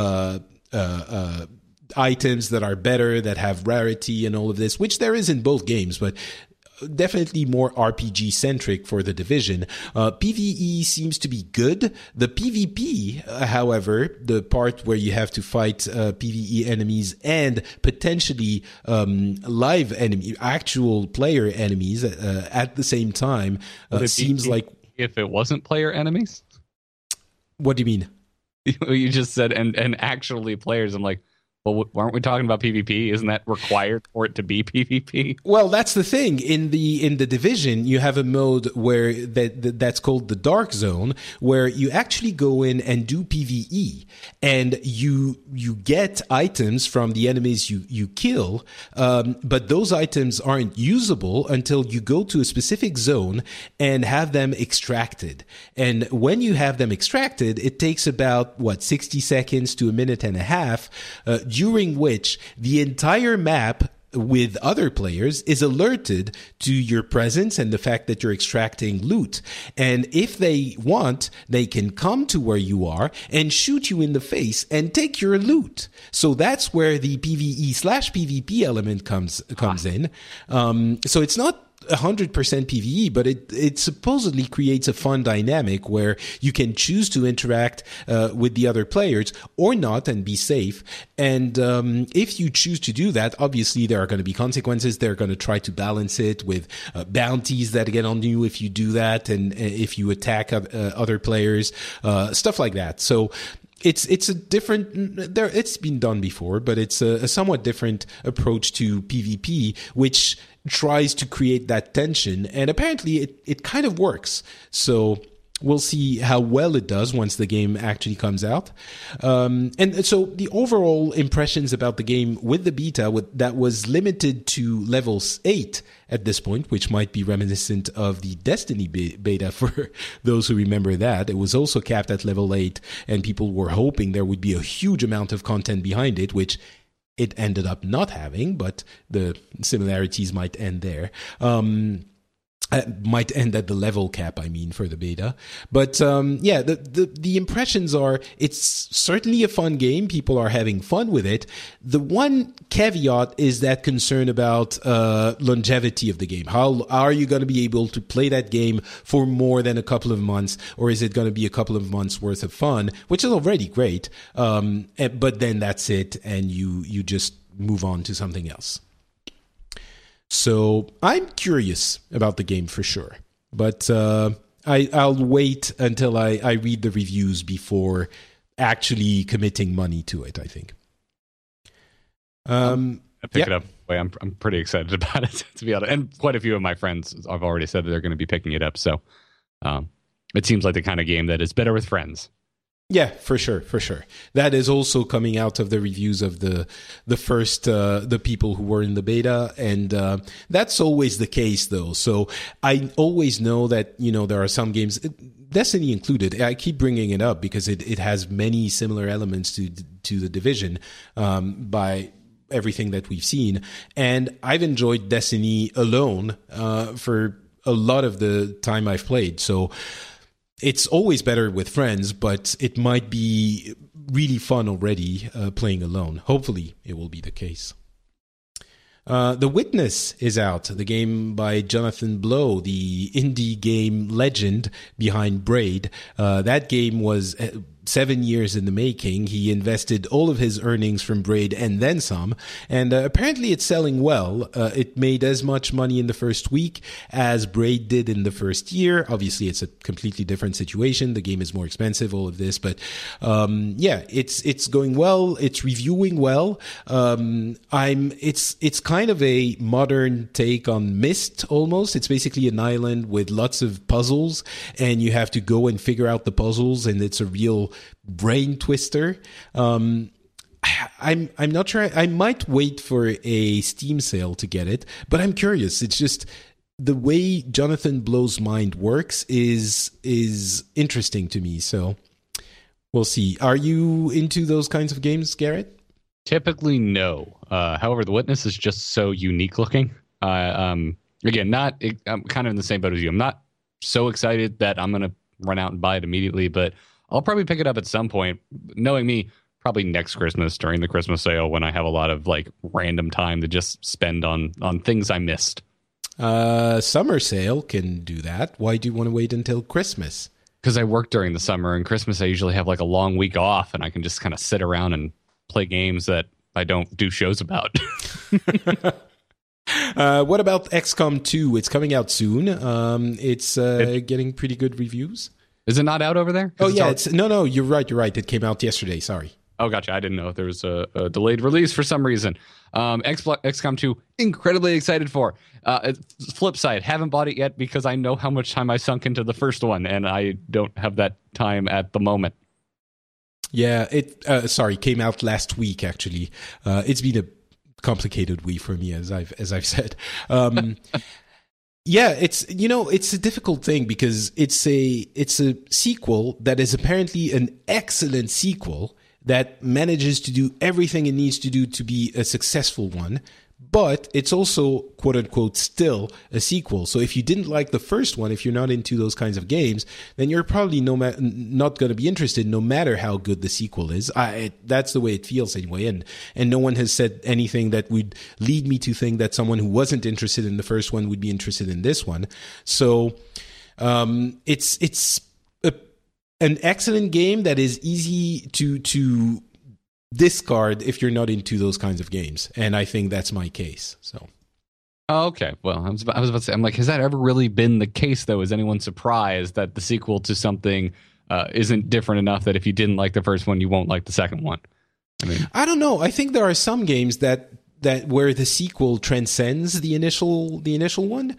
Speaker 2: items that are better, that have rarity and all of this, which there is in both games, but definitely more RPG centric for The Division. PvE seems to be good. The PvP, however, the part where you have to fight PvE enemies and potentially live enemy, actual player enemies at the same time, seems like...
Speaker 3: If it wasn't player enemies?
Speaker 2: What do you mean?
Speaker 3: You just said and actually players. I'm like, well, aren't we talking about PvP? Isn't that required for it to be PvP?
Speaker 2: Well, that's the thing. In the Division, you have a mode where that's called the Dark Zone, where you actually go in and do PvE, and you get items from the enemies you kill, but those items aren't usable until you go to a specific zone and have them extracted. And when you have them extracted, it takes about 60 seconds to a minute and a half, during which the entire map with other players is alerted to your presence and the fact that you're extracting loot. And if they want, they can come to where you are and shoot you in the face and take your loot. So that's where the PvE/PvP element comes in. So it's not 100% PvE, but it supposedly creates a fun dynamic where you can choose to interact with the other players or not and be safe. And if you choose to do that, obviously there are going to be consequences. They're going to try to balance it with bounties that get on you if you do that, and if you attack other players, stuff like that. So it's a different, it's been done before, but it's a somewhat different approach to PvP, which tries to create that tension, and apparently it kind of works. So we'll see how well it does once the game actually comes out. And so the overall impressions about the game with the beta, that was limited to level 8 at this point, which might be reminiscent of the Destiny beta for those who remember that. It was also capped at level 8, and people were hoping there would be a huge amount of content behind it, which it ended up not having, but the similarities might end there. Might end at the level cap, I mean, for the beta. But yeah, the impressions are, it's certainly a fun game. People are having fun with it. The one caveat is that concern about longevity of the game. How are you going to be able to play that game for more than a couple of months, or is it going to be a couple of months worth of fun, which is already great, but then that's it, and you just move on to something else. So I'm curious about the game for sure, but I'll wait until I read the reviews before actually committing money to it, I think.
Speaker 3: I pick it up. I'm pretty excited about it, to be honest. And quite a few of my friends have already said that they're going to be picking it up. So it seems like the kind of game that is better with friends.
Speaker 2: Yeah, for sure. That is also coming out of the reviews of the first the people who were in the beta, and that's always the case though. So I always know that, there are some games, Destiny included. I keep bringing it up because it has many similar elements to the Division by everything that we've seen, and I've enjoyed Destiny alone for a lot of the time I've played. So it's always better with friends, but it might be really fun already playing alone. Hopefully, it will be the case. The Witness is out, the game by Jonathan Blow, the indie game legend behind Braid. That game was 7 years in the making. He invested all of his earnings from Braid and then some, and apparently it's selling well. It made as much money in the first week as Braid did in the first year. Obviously, it's a completely different situation. The game is more expensive, all of this, but yeah, it's going well. It's reviewing well. It's kind of a modern take on Myst almost. It's basically an island with lots of puzzles, and you have to go and figure out the puzzles, and it's a real brain twister. I'm not sure. I might wait for a Steam sale to get it, but I'm curious. It's just the way Jonathan Blow's mind works is interesting to me. So we'll see. Are you into those kinds of games, Garrett?
Speaker 3: Typically, no. However, The Witness is just so unique looking. Again, I'm kind of in the same boat as you. I'm not so excited that I'm going to run out and buy it immediately, but I'll probably pick it up at some point. Knowing me, probably next Christmas during the Christmas sale when I have a lot of random time to just spend on things I missed.
Speaker 2: Summer sale can do that. Why do you want to wait until Christmas?
Speaker 3: Because I work during the summer, and Christmas I usually have a long week off, and I can just kind of sit around and play games that I don't do shows about.
Speaker 2: What about XCOM 2? It's coming out soon. It's getting pretty good reviews.
Speaker 3: Is it not out over there?
Speaker 2: Oh, yeah. No, you're right. It came out yesterday. Sorry.
Speaker 3: Oh, gotcha. I didn't know if there was a delayed release for some reason. XCOM 2, incredibly excited for. Flip side, haven't bought it yet because I know how much time I sunk into the first one, and I don't have that time at the moment.
Speaker 2: Yeah, came out last week, actually. It's been a complicated week for me, as I've said. Yeah, it's a difficult thing because it's a sequel that is apparently an excellent sequel that manages to do everything it needs to do to be a successful one, but it's also, quote unquote, still a sequel. So if you didn't like the first one, if you're not into those kinds of games, then you're probably not going to be interested no matter how good the sequel is. That's the way it feels anyway. And no one has said anything that would lead me to think that someone who wasn't interested in the first one would be interested in this one. So it's an excellent game that is easy to discard if you're not into those kinds of games, and I think that's my case. So,
Speaker 3: okay. Well, I was about to say, I'm like, has that ever really been the case though? Is anyone surprised that the sequel to something isn't different enough that if you didn't like the first one, you won't like the second one? I mean, I
Speaker 2: don't know. I think there are some games that where the sequel transcends the initial one.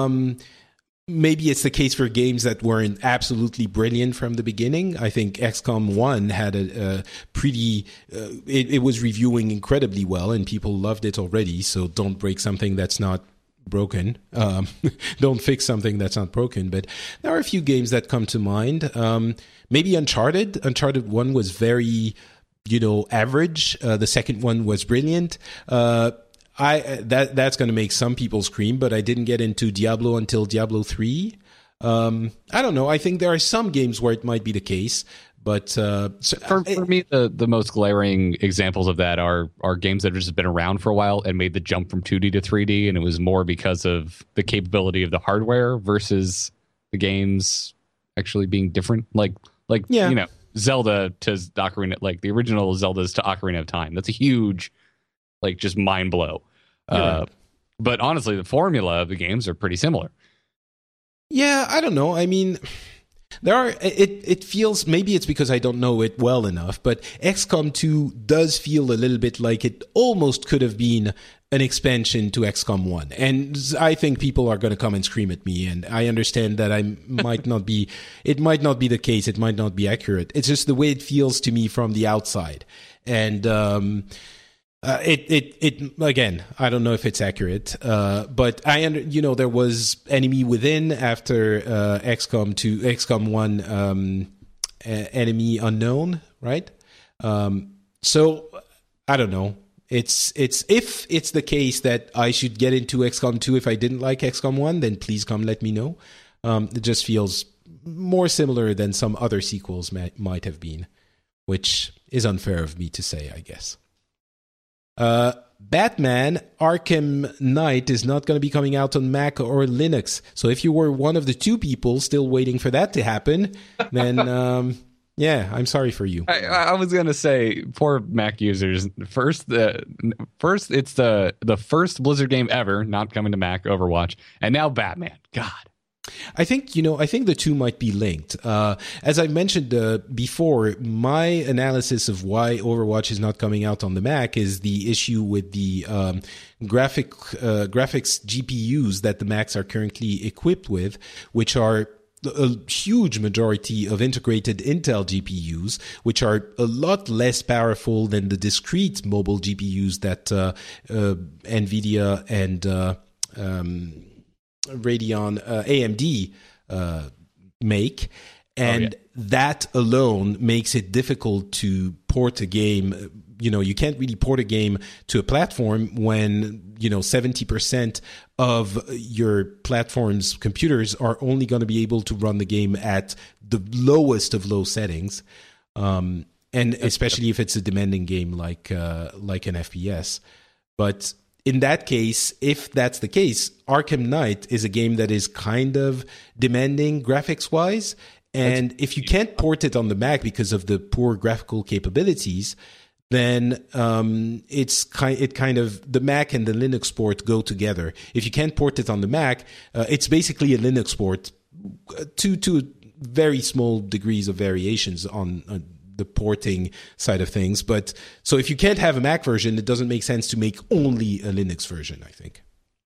Speaker 2: Maybe it's the case for games that weren't absolutely brilliant from the beginning. I think XCOM 1 had a pretty... it was reviewing incredibly well, and people loved it already, so don't break something that's not broken. Don't fix something that's not broken. But there are a few games that come to mind. Maybe Uncharted. Uncharted 1 was very, average. The second one was brilliant. That's going to make some people scream, but I didn't get into Diablo until Diablo 3. I don't know. I think there are some games where it might be the case, but
Speaker 3: for me, the most glaring examples of that are games that have just been around for a while and made the jump from 2D to 3D, and it was more because of the capability of the hardware versus the games actually being different. Like Zelda to Ocarina, like the original Zeldas to Ocarina of Time. That's a huge, just mind blow. Right. But honestly, the formula of the games are pretty similar.
Speaker 2: Yeah, I don't know. I mean, there are. It feels, maybe it's because I don't know it well enough, but XCOM 2 does feel a little bit like it almost could have been an expansion to XCOM 1. And I think people are going to come and scream at me, and I understand that it might not be the case, it might not be accurate. It's just the way it feels to me from the outside. And it again, I don't know if it's accurate, but there was Enemy Within after XCOM 1, Enemy Unknown, right? So I don't know. It's if it's the case that I should get into XCOM 2 if I didn't like XCOM 1, then please come let me know. It just feels more similar than some other sequels might have been, which is unfair of me to say, I guess. Batman Arkham Knight is not going to be coming out on Mac or Linux. So if you were one of the two people still waiting for that to happen, then I'm sorry for you.
Speaker 3: I was going to say, poor Mac users. First it's the first Blizzard game ever not coming to Mac, Overwatch, and now Batman. God.
Speaker 2: I think the two might be linked. As I mentioned before, my analysis of why Overwatch is not coming out on the Mac is the issue with the graphics GPUs that the Macs are currently equipped with, which are a huge majority of integrated Intel GPUs, which are a lot less powerful than the discrete mobile GPUs that NVIDIA and Radeon AMD make, and that alone makes it difficult to port a game. You can't really port a game to a platform when 70% of your platform's computers are only going to be able to run the game at the lowest of low settings, and especially if it's a demanding game like an FPS. But in that case, if that's the case, Arkham Knight is a game that is kind of demanding graphics-wise, and if you can't port it on the Mac because of the poor graphical capabilities, then it kind of the Mac and the Linux port go together. If you can't port it on the Mac, it's basically a Linux port to very small degrees of variations on the porting side of things. But so if you can't have a Mac version, it doesn't make sense to make only a Linux version, I think.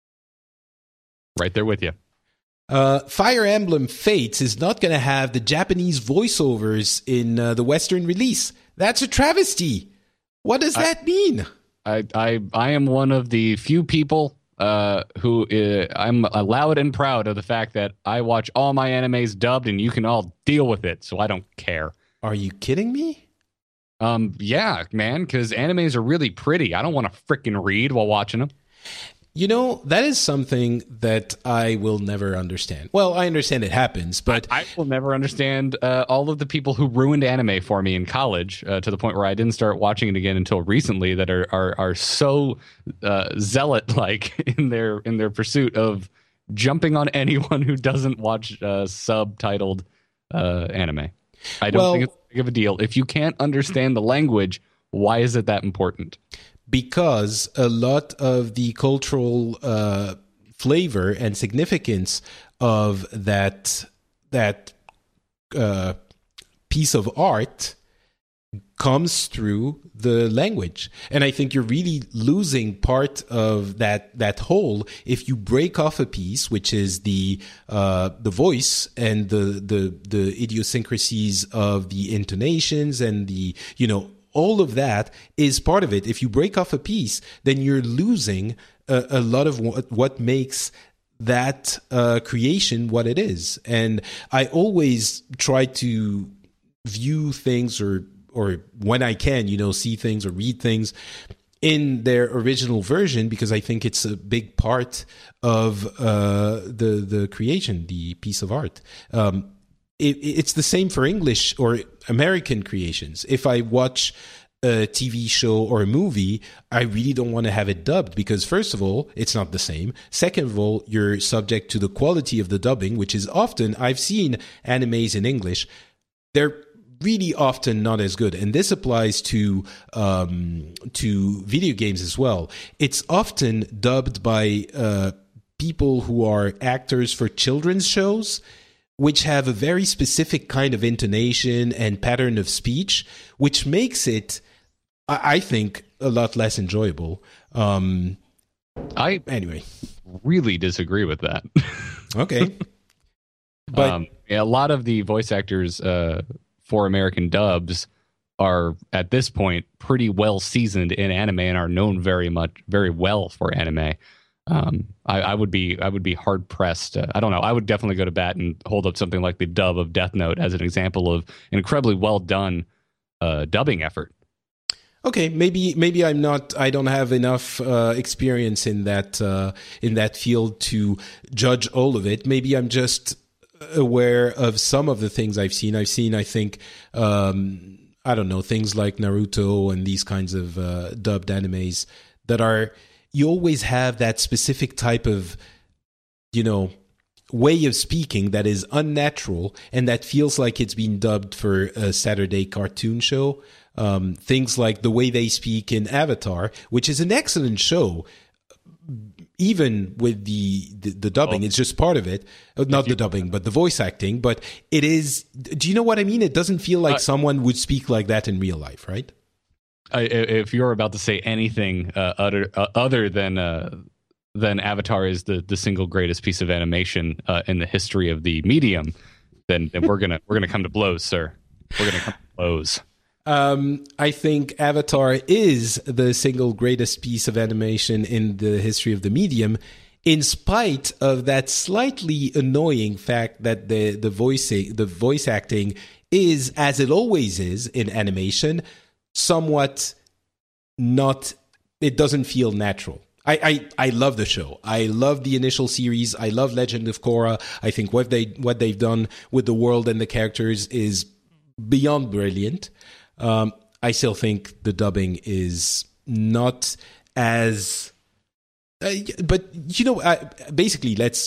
Speaker 3: Right there with you.
Speaker 2: Fire Emblem Fates is not going to have the Japanese voiceovers in the Western release. That's a travesty. What does that mean?
Speaker 3: I am one of the few people who I'm loud and proud of the fact that I watch all my animes dubbed, and you can all deal with it, so I don't care.
Speaker 2: Are you kidding me?
Speaker 3: Yeah, man, because animes are really pretty. I don't want to freaking read while watching them.
Speaker 2: That is something that I will never understand. Well, I understand it happens, but
Speaker 3: I will never understand all of the people who ruined anime for me in college to the point where I didn't start watching it again until recently. That are so zealot-like in their pursuit of jumping on anyone who doesn't watch subtitled anime. I don't think it's big of a deal. If you can't understand the language, why is it that important?
Speaker 2: Because a lot of the cultural flavor and significance of that piece of art comes through the language. And I think you're really losing part of that whole if you break off a piece, which is the voice and the idiosyncrasies of the intonations and all of that is part of it. If you break off a piece, then you're losing a lot of what makes that creation what it is. And I always try to view things or when I can, see things or read things in their original version, because I think it's a big part of the creation, the piece of art. It's the same for English or American creations. If I watch a TV show or a movie, I really don't want to have it dubbed because, first of all, it's not the same. Second of all, you're subject to the quality of the dubbing, which is often, I've seen animes in English, they're really often not as good. And this applies to video games as well. It's often dubbed by people who are actors for children's shows, which have a very specific kind of intonation and pattern of speech, which makes it, I think, a lot less enjoyable. Anyway,
Speaker 3: really disagree with that.
Speaker 2: Okay. But
Speaker 3: a lot of the voice actors for American dubs are at this point pretty well seasoned in anime and are known very well for anime. I would be hard pressed. I don't know. I would definitely go to bat and hold up something like the dub of Death Note as an example of an incredibly well done dubbing effort.
Speaker 2: Okay, maybe I don't have enough experience in that field to judge all of it. Maybe I'm just aware of some of the things I've seen. I think I don't know, things like Naruto and these kinds of dubbed animes that are. You always have that specific type of, way of speaking that is unnatural and that feels like it's been dubbed for a Saturday cartoon show. Things like the way they speak in Avatar, which is an excellent show, even with the dubbing. It's just part of it. Not the dubbing, but the voice acting. But it is, do you know what I mean? It doesn't feel like someone would speak like that in real life, right?
Speaker 3: If you're about to say anything other than Avatar is the single greatest piece of animation in the history of the medium, then we're gonna come to blows, sir. We're gonna come to blows.
Speaker 2: I think Avatar is the single greatest piece of animation in the history of the medium, in spite of that slightly annoying fact that the voice acting is, as it always is in animation, somewhat not, it doesn't feel natural. I love the show. I love the initial series. I love Legend of Korra. I think what they've done with the world and the characters is beyond brilliant. I still think the dubbing is not as but basically let's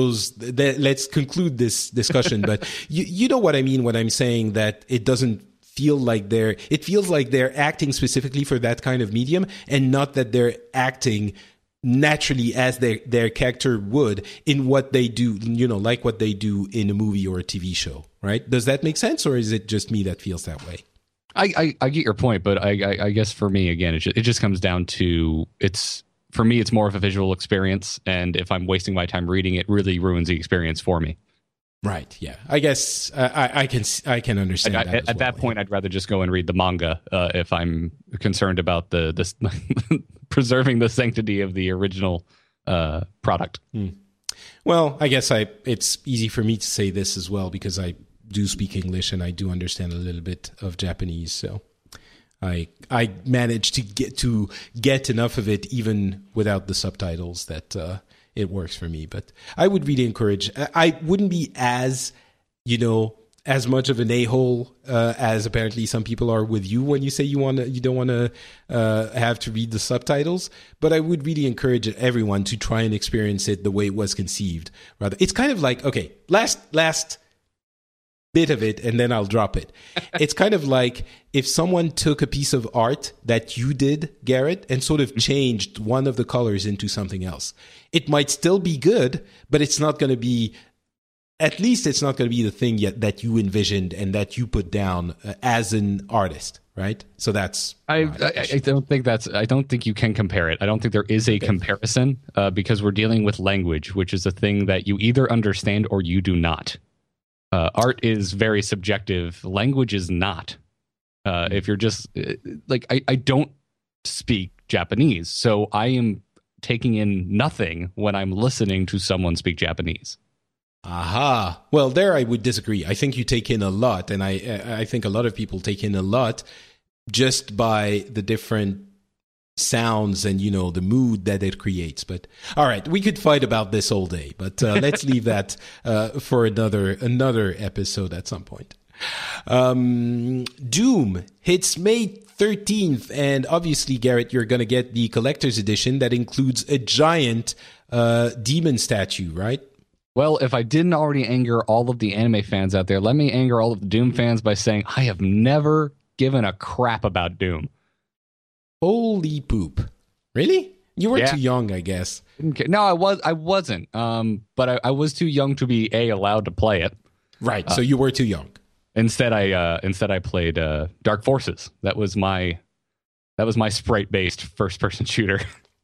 Speaker 2: conclude this discussion. But you know what I mean when I'm saying that it doesn't feel like it feels like they're acting specifically for that kind of medium and not that they're acting naturally as their character would in what they do, like what they do in a movie or a TV show, right? Does that make sense, or is it just me that feels that way?
Speaker 3: I get your point, but I guess for me, again, it just comes down to for me, it's more of a visual experience, and if I'm wasting my time reading, it really ruins the experience for me.
Speaker 2: Right. Yeah. I guess I can understand that.
Speaker 3: At that point, I'd rather just go and read the manga if I'm concerned about the preserving the sanctity of the original product.
Speaker 2: Well, I guess it's easy for me to say this as well because I do speak English and I do understand a little bit of Japanese. So I managed to get enough of it even without the subtitles that it works for me. But I would really encourage. I wouldn't be as as much of an a-hole as apparently some people are with you when you say you don't want to have to read the subtitles. But I would really encourage everyone to try and experience it the way it was conceived. Rather, it's kind of like, okay, last bit of it, and then I'll drop it. It's kind of like if someone took a piece of art that you did, Garrett, and sort of changed one of the colors into something else. It might still be good, but it's not going to be. At least it's not going to be the thing yet that you envisioned and that you put down as an artist, right? So that's.
Speaker 3: I don't think you can compare it. I don't think there is a comparison because we're dealing with language, which is a thing that you either understand or you do not. Art is very subjective. Language is not. If you're just I don't speak Japanese, so I am taking in nothing when I'm listening to someone speak Japanese.
Speaker 2: Aha. Well, there I would disagree. I think you take in a lot, and I think a lot of people take in a lot just by the different sounds and, the mood that it creates. But all right, we could fight about this all day, but let's leave that for another episode at some point. Doom hits May 13th, and obviously, Garrett, you're going to get the collector's edition that includes a giant demon statue, right?
Speaker 3: Well, if I didn't already anger all of the anime fans out there, let me anger all of the Doom fans by saying I have never given a crap about Doom.
Speaker 2: Holy poop. Really? You were too young, I guess.
Speaker 3: No, I wasn't. But I was too young to be allowed to play it.
Speaker 2: Right. So you were too young.
Speaker 3: Instead I played Dark Forces. That was my sprite-based first-person shooter.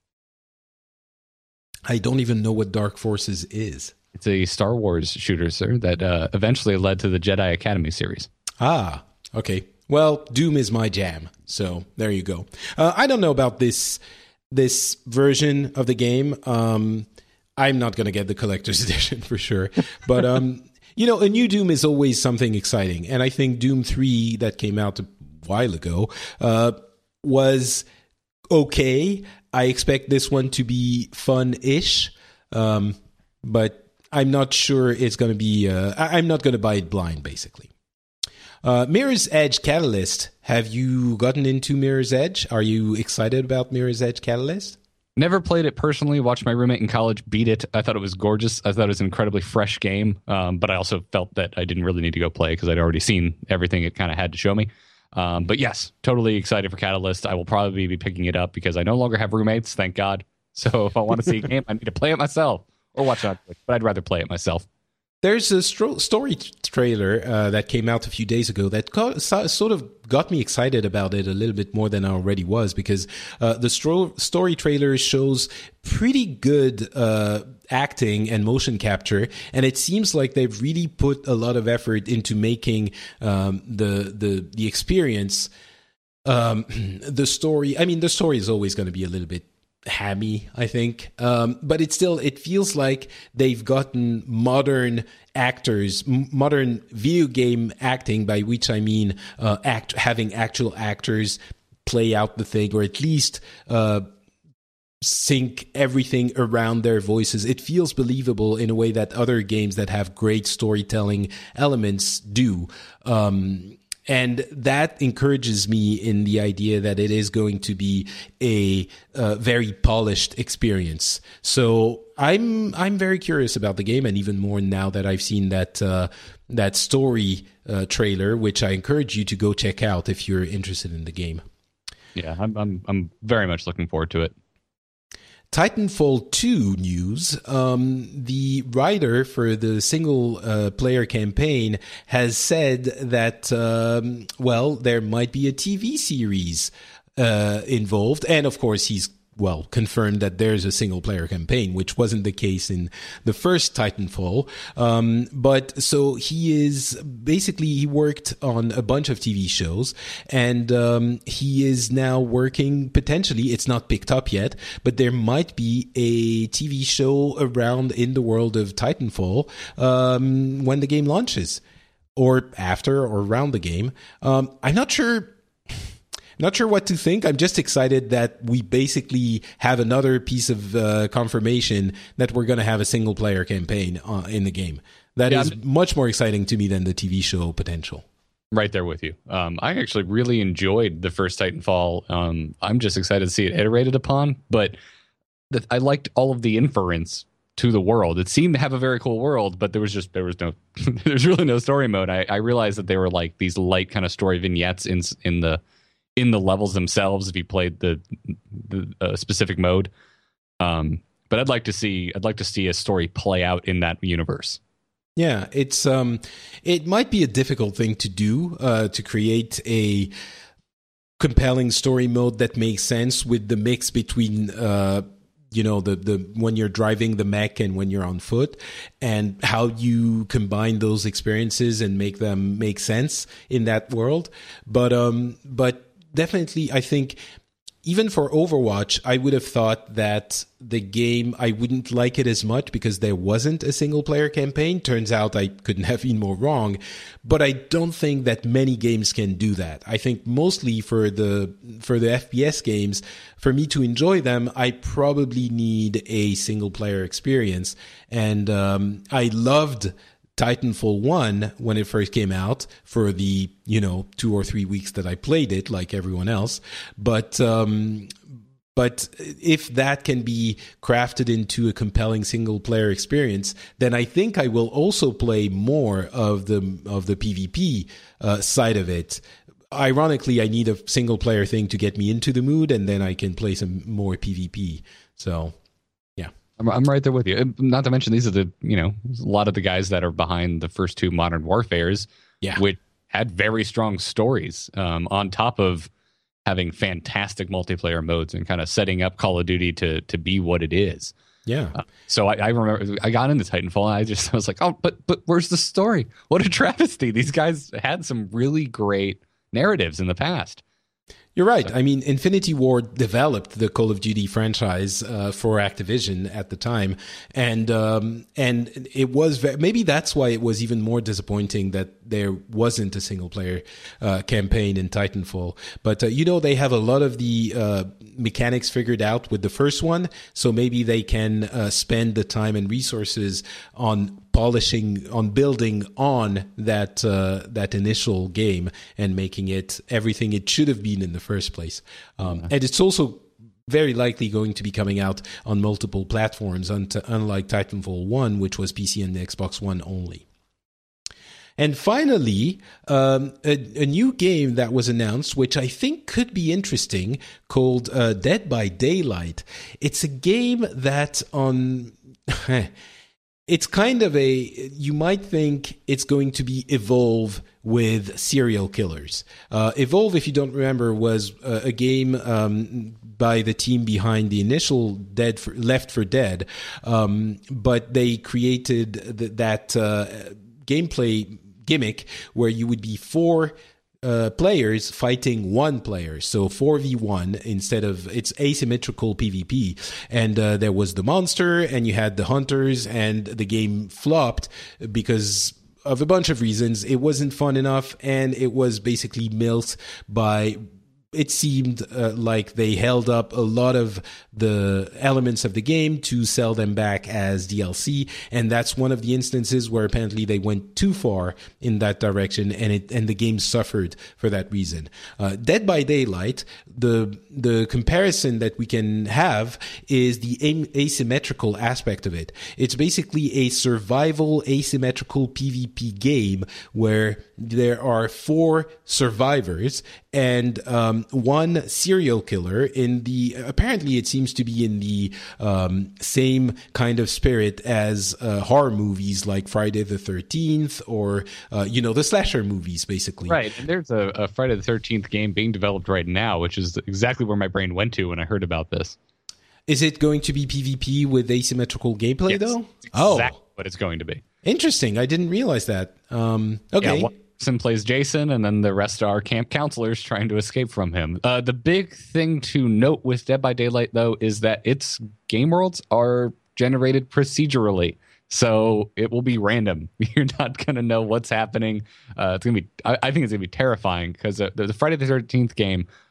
Speaker 2: I don't even know what Dark Forces is.
Speaker 3: It's a Star Wars shooter, sir, that eventually led to the Jedi Academy series.
Speaker 2: Ah, okay. Well, Doom is my jam, so there you go. I don't know about this version of the game. I'm not going to get the collector's edition for sure. But, a new Doom is always something exciting. And I think Doom 3 that came out a while ago was okay. I expect this one to be fun-ish, but I'm not sure it's going to be... I'm not going to buy it blind, basically. Mirror's Edge Catalyst. Have you gotten into Mirror's Edge? Are you excited about Mirror's Edge Catalyst?
Speaker 3: Never played it personally. Watched my roommate in college beat it. I thought it was gorgeous. I thought it was an incredibly fresh game, but I also felt that I didn't really need to go play because I'd already seen everything it kind of had to show me. But yes, totally excited for Catalyst. I will probably be picking it up because I no longer have roommates, thank God. So if I want to see a game, I need to play it myself or watch it on Twitch, but I'd rather play it myself.
Speaker 2: There's a story trailer that came out a few days ago that sort of got me excited about it a little bit more than I already was because the story trailer shows pretty good acting and motion capture, and it seems like they've really put a lot of effort into making the experience. The story. I mean, the story is always going to be a little bit hammy, I think, but it feels like they've gotten modern actors, modern video game acting, by which I mean having actual actors play out the thing, or at least sync everything around their voices. It feels believable in a way that other games that have great storytelling elements do. And that encourages me in the idea that it is going to be a very polished experience. So I'm very curious about the game, and even more now that I've seen that story trailer, which I encourage you to go check out if you're interested in the game.
Speaker 3: Yeah, I'm very much looking forward to it.
Speaker 2: Titanfall 2 news. The writer for the single player campaign has said that, there might be a TV series involved. And of course, he's confirmed that there's a single player campaign, which wasn't the case in the first Titanfall. But so he worked on a bunch of TV shows, and he is now working, potentially, it's not picked up yet, but there might be a TV show around in the world of Titanfall when the game launches, or after or around the game. I'm not sure. Not sure what to think. I'm just excited that we basically have another piece of confirmation that we're going to have a single player campaign in the game. That is much more exciting to me than the TV show potential.
Speaker 3: Right there with you. I actually really enjoyed the first Titanfall. I'm just excited to see it iterated upon, but I liked all of the inference to the world. It seemed to have a very cool world, but there was there's really no story mode. I realized that they were like these light kind of story vignettes in the levels themselves if you played the specific mode. But I'd like to see a story play out in that universe.
Speaker 2: Yeah, it's it might be a difficult thing to do to create a compelling story mode that makes sense with the mix between the when you're driving the mech and when you're on foot, and how you combine those experiences and make them make sense in that world. But definitely, I think even for Overwatch, I would have thought that the game, I wouldn't like it as much because there wasn't a single player campaign. Turns out I couldn't have been more wrong, but I don't think that many games can do that. I think mostly for the FPS games, for me to enjoy them, I probably need a single player experience. And I loved Titanfall 1 when it first came out for the 2 or 3 weeks that I played it, like everyone else. But if that can be crafted into a compelling single player experience, then I think I will also play more of the PvP side of it. Ironically, I need a single player thing to get me into the mood, and then I can play some more PvP. So
Speaker 3: I'm right there with you. Not to mention, these are a lot of the guys that are behind the first two Modern Warfares, which had very strong stories, on top of having fantastic multiplayer modes and kind of setting up Call of Duty to be what it is.
Speaker 2: Yeah.
Speaker 3: So I remember I got into Titanfall and I was like, oh, but where's the story? What a travesty. These guys had some really great narratives in the past.
Speaker 2: You're right. I mean, Infinity Ward developed the Call of Duty franchise for Activision at the time, and it was maybe that's why it was even more disappointing that there wasn't a single player campaign in Titanfall. But they have a lot of the mechanics figured out with the first one, so maybe they can spend the time and resources on building on that initial game and making it everything it should have been in the first place. And it's also very likely going to be coming out on multiple platforms, unlike Titanfall 1, which was PC and Xbox One only. And finally, a new game that was announced, which I think could be interesting, called Dead by Daylight. It's a game that it's kind of you might think it's going to be Evolve with serial killers. Evolve, if you don't remember, was a game by the team behind the initial Left 4 Dead, but they created that gameplay gimmick where you would be 4 players fighting 1 player, so 4v1 instead of it's asymmetrical PvP. And there was the monster, and you had the hunters, and the game flopped because of a bunch of reasons. It wasn't fun enough, and it was basically milked by. It seemed like they held up a lot of the elements of the game to sell them back as DLC, and that's one of the instances where apparently they went too far in that direction, and the game suffered for that reason. Dead by Daylight, the comparison that we can have is the asymmetrical aspect of it. It's basically a survival asymmetrical PvP game where there are 4 survivors and 1 serial killer apparently it seems to be in the same kind of spirit as horror movies like Friday the 13th or the slasher movies, basically.
Speaker 3: Right. And there's a Friday the 13th game being developed right now, which is exactly where my brain went to when I heard about this.
Speaker 2: Is it going to be PvP with asymmetrical gameplay, though?
Speaker 3: Exactly what it's going to be.
Speaker 2: Interesting. I didn't realize that. Okay.
Speaker 3: Yeah, Jason plays Jason, and then the rest are camp counselors trying to escape from him. The big thing to note with Dead by Daylight, though, is that its game worlds are generated procedurally. So it will be random. You're not going to know what's happening. It's going to be. I think it's going to be terrifying because the Friday the 13th game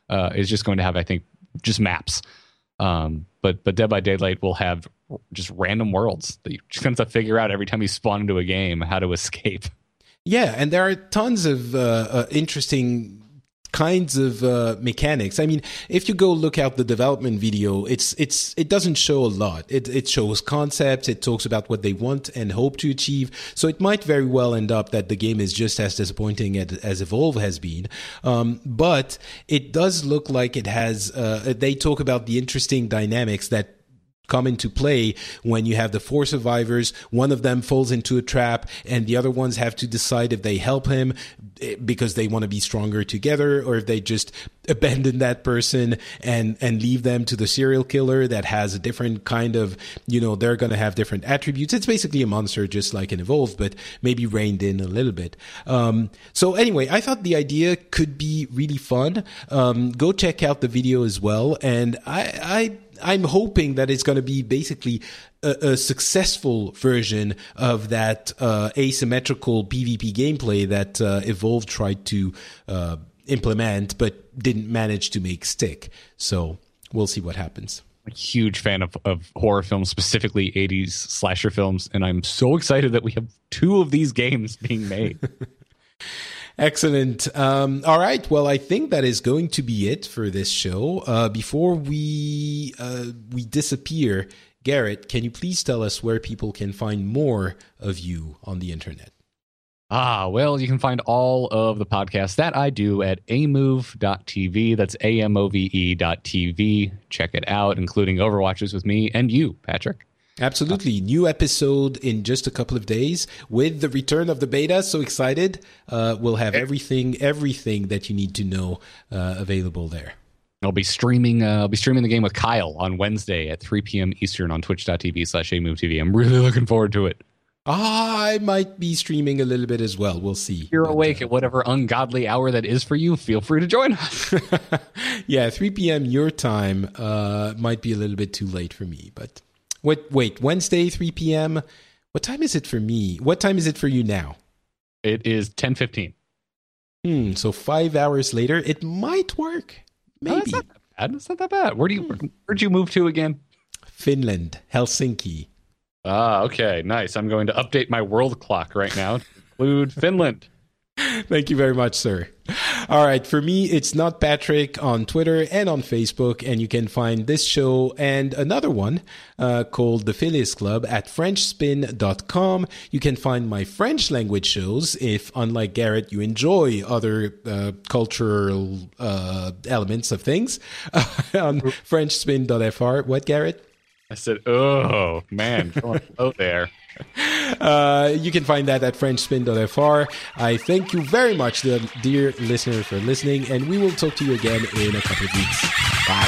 Speaker 3: is just going to have, I think, just maps. But Dead by Daylight will have just random worlds that you just have to figure out every time you spawn into a game how to escape.
Speaker 2: Yeah, and there are tons of interesting kinds of mechanics. I mean, if you go look out the development video, it doesn't show a lot. It shows concepts, it talks about what they want and hope to achieve. So it might very well end up that the game is just as disappointing as Evolve has been. But it does look like it has, they talk about the interesting dynamics that come into play when you have the 4 survivors. One of them falls into a trap and the other ones have to decide if they help him because they want to be stronger together, or if they just abandon that person and leave them to the serial killer that has a different kind of, they're going to have different attributes. It's basically a monster just like in Evolve, but maybe reined in a little bit. So anyway, I thought the idea could be really fun. Go check out the video as well. And I'm hoping that it's going to be basically a successful version of that asymmetrical PvP gameplay that Evolve tried to implement but didn't manage to make stick. So we'll see what happens.
Speaker 3: I'm a huge fan of horror films, specifically 80s slasher films, and I'm so excited that we have 2 of these games being made.
Speaker 2: Excellent. All right. Well, I think that is going to be it for this show. Before we disappear, Garrett, can you please tell us where people can find more of you on the internet?
Speaker 3: Well, you can find all of the podcasts that I do at amove.tv. That's AMOVE.tv. Check it out, including Overwatches with me and you, Patrick.
Speaker 2: Absolutely. New episode in just a couple of days with the return of the beta. So excited. We'll have everything that you need to know available there.
Speaker 3: I'll be streaming the game with Kyle on Wednesday at 3 p.m. Eastern on twitch.tv/AMoveTV. I'm really looking forward to it.
Speaker 2: I might be streaming a little bit as well. We'll see.
Speaker 3: If you're awake at whatever ungodly hour that is for you, feel free to join us.
Speaker 2: Yeah, 3 p.m. your time might be a little bit too late for me, but... Wait, Wednesday, 3 p.m.? What time is it for me? What time is it for you now?
Speaker 3: It is 10:15.
Speaker 2: So 5 hours later, it might work. Maybe.
Speaker 3: No, it's not that bad. Where'd you move to again?
Speaker 2: Finland, Helsinki.
Speaker 3: Okay, nice. I'm going to update my world clock right now to include Finland.
Speaker 2: Thank you very much, sir. All right. For me, it's Not Patrick on Twitter and on Facebook. And you can find this show and another one called The Phileas Club at FrenchSpin.com. You can find my French language shows if, unlike Garrett, you enjoy other cultural elements of things on FrenchSpin.fr. What, Garrett?
Speaker 3: I said, oh, man, going low there.
Speaker 2: You can find that at FrenchSpin.fr. I thank you very much, dear listener, for listening, and we will talk to you again in a couple of weeks. Bye.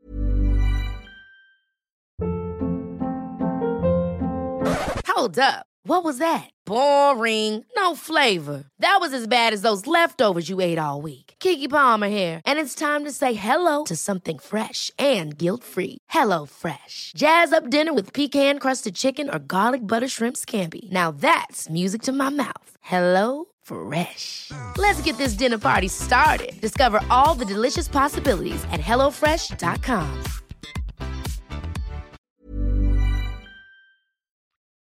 Speaker 4: Hold up. What was that? Boring. No flavor. That was as bad as those leftovers you ate all week. Keke Palmer here, and it's time to say hello to something fresh and guilt-free. Hello Fresh. Jazz up dinner with pecan-crusted chicken or garlic butter shrimp scampi. Now that's music to my mouth. Hello Fresh. Let's get this dinner party started. Discover all the delicious possibilities at hellofresh.com.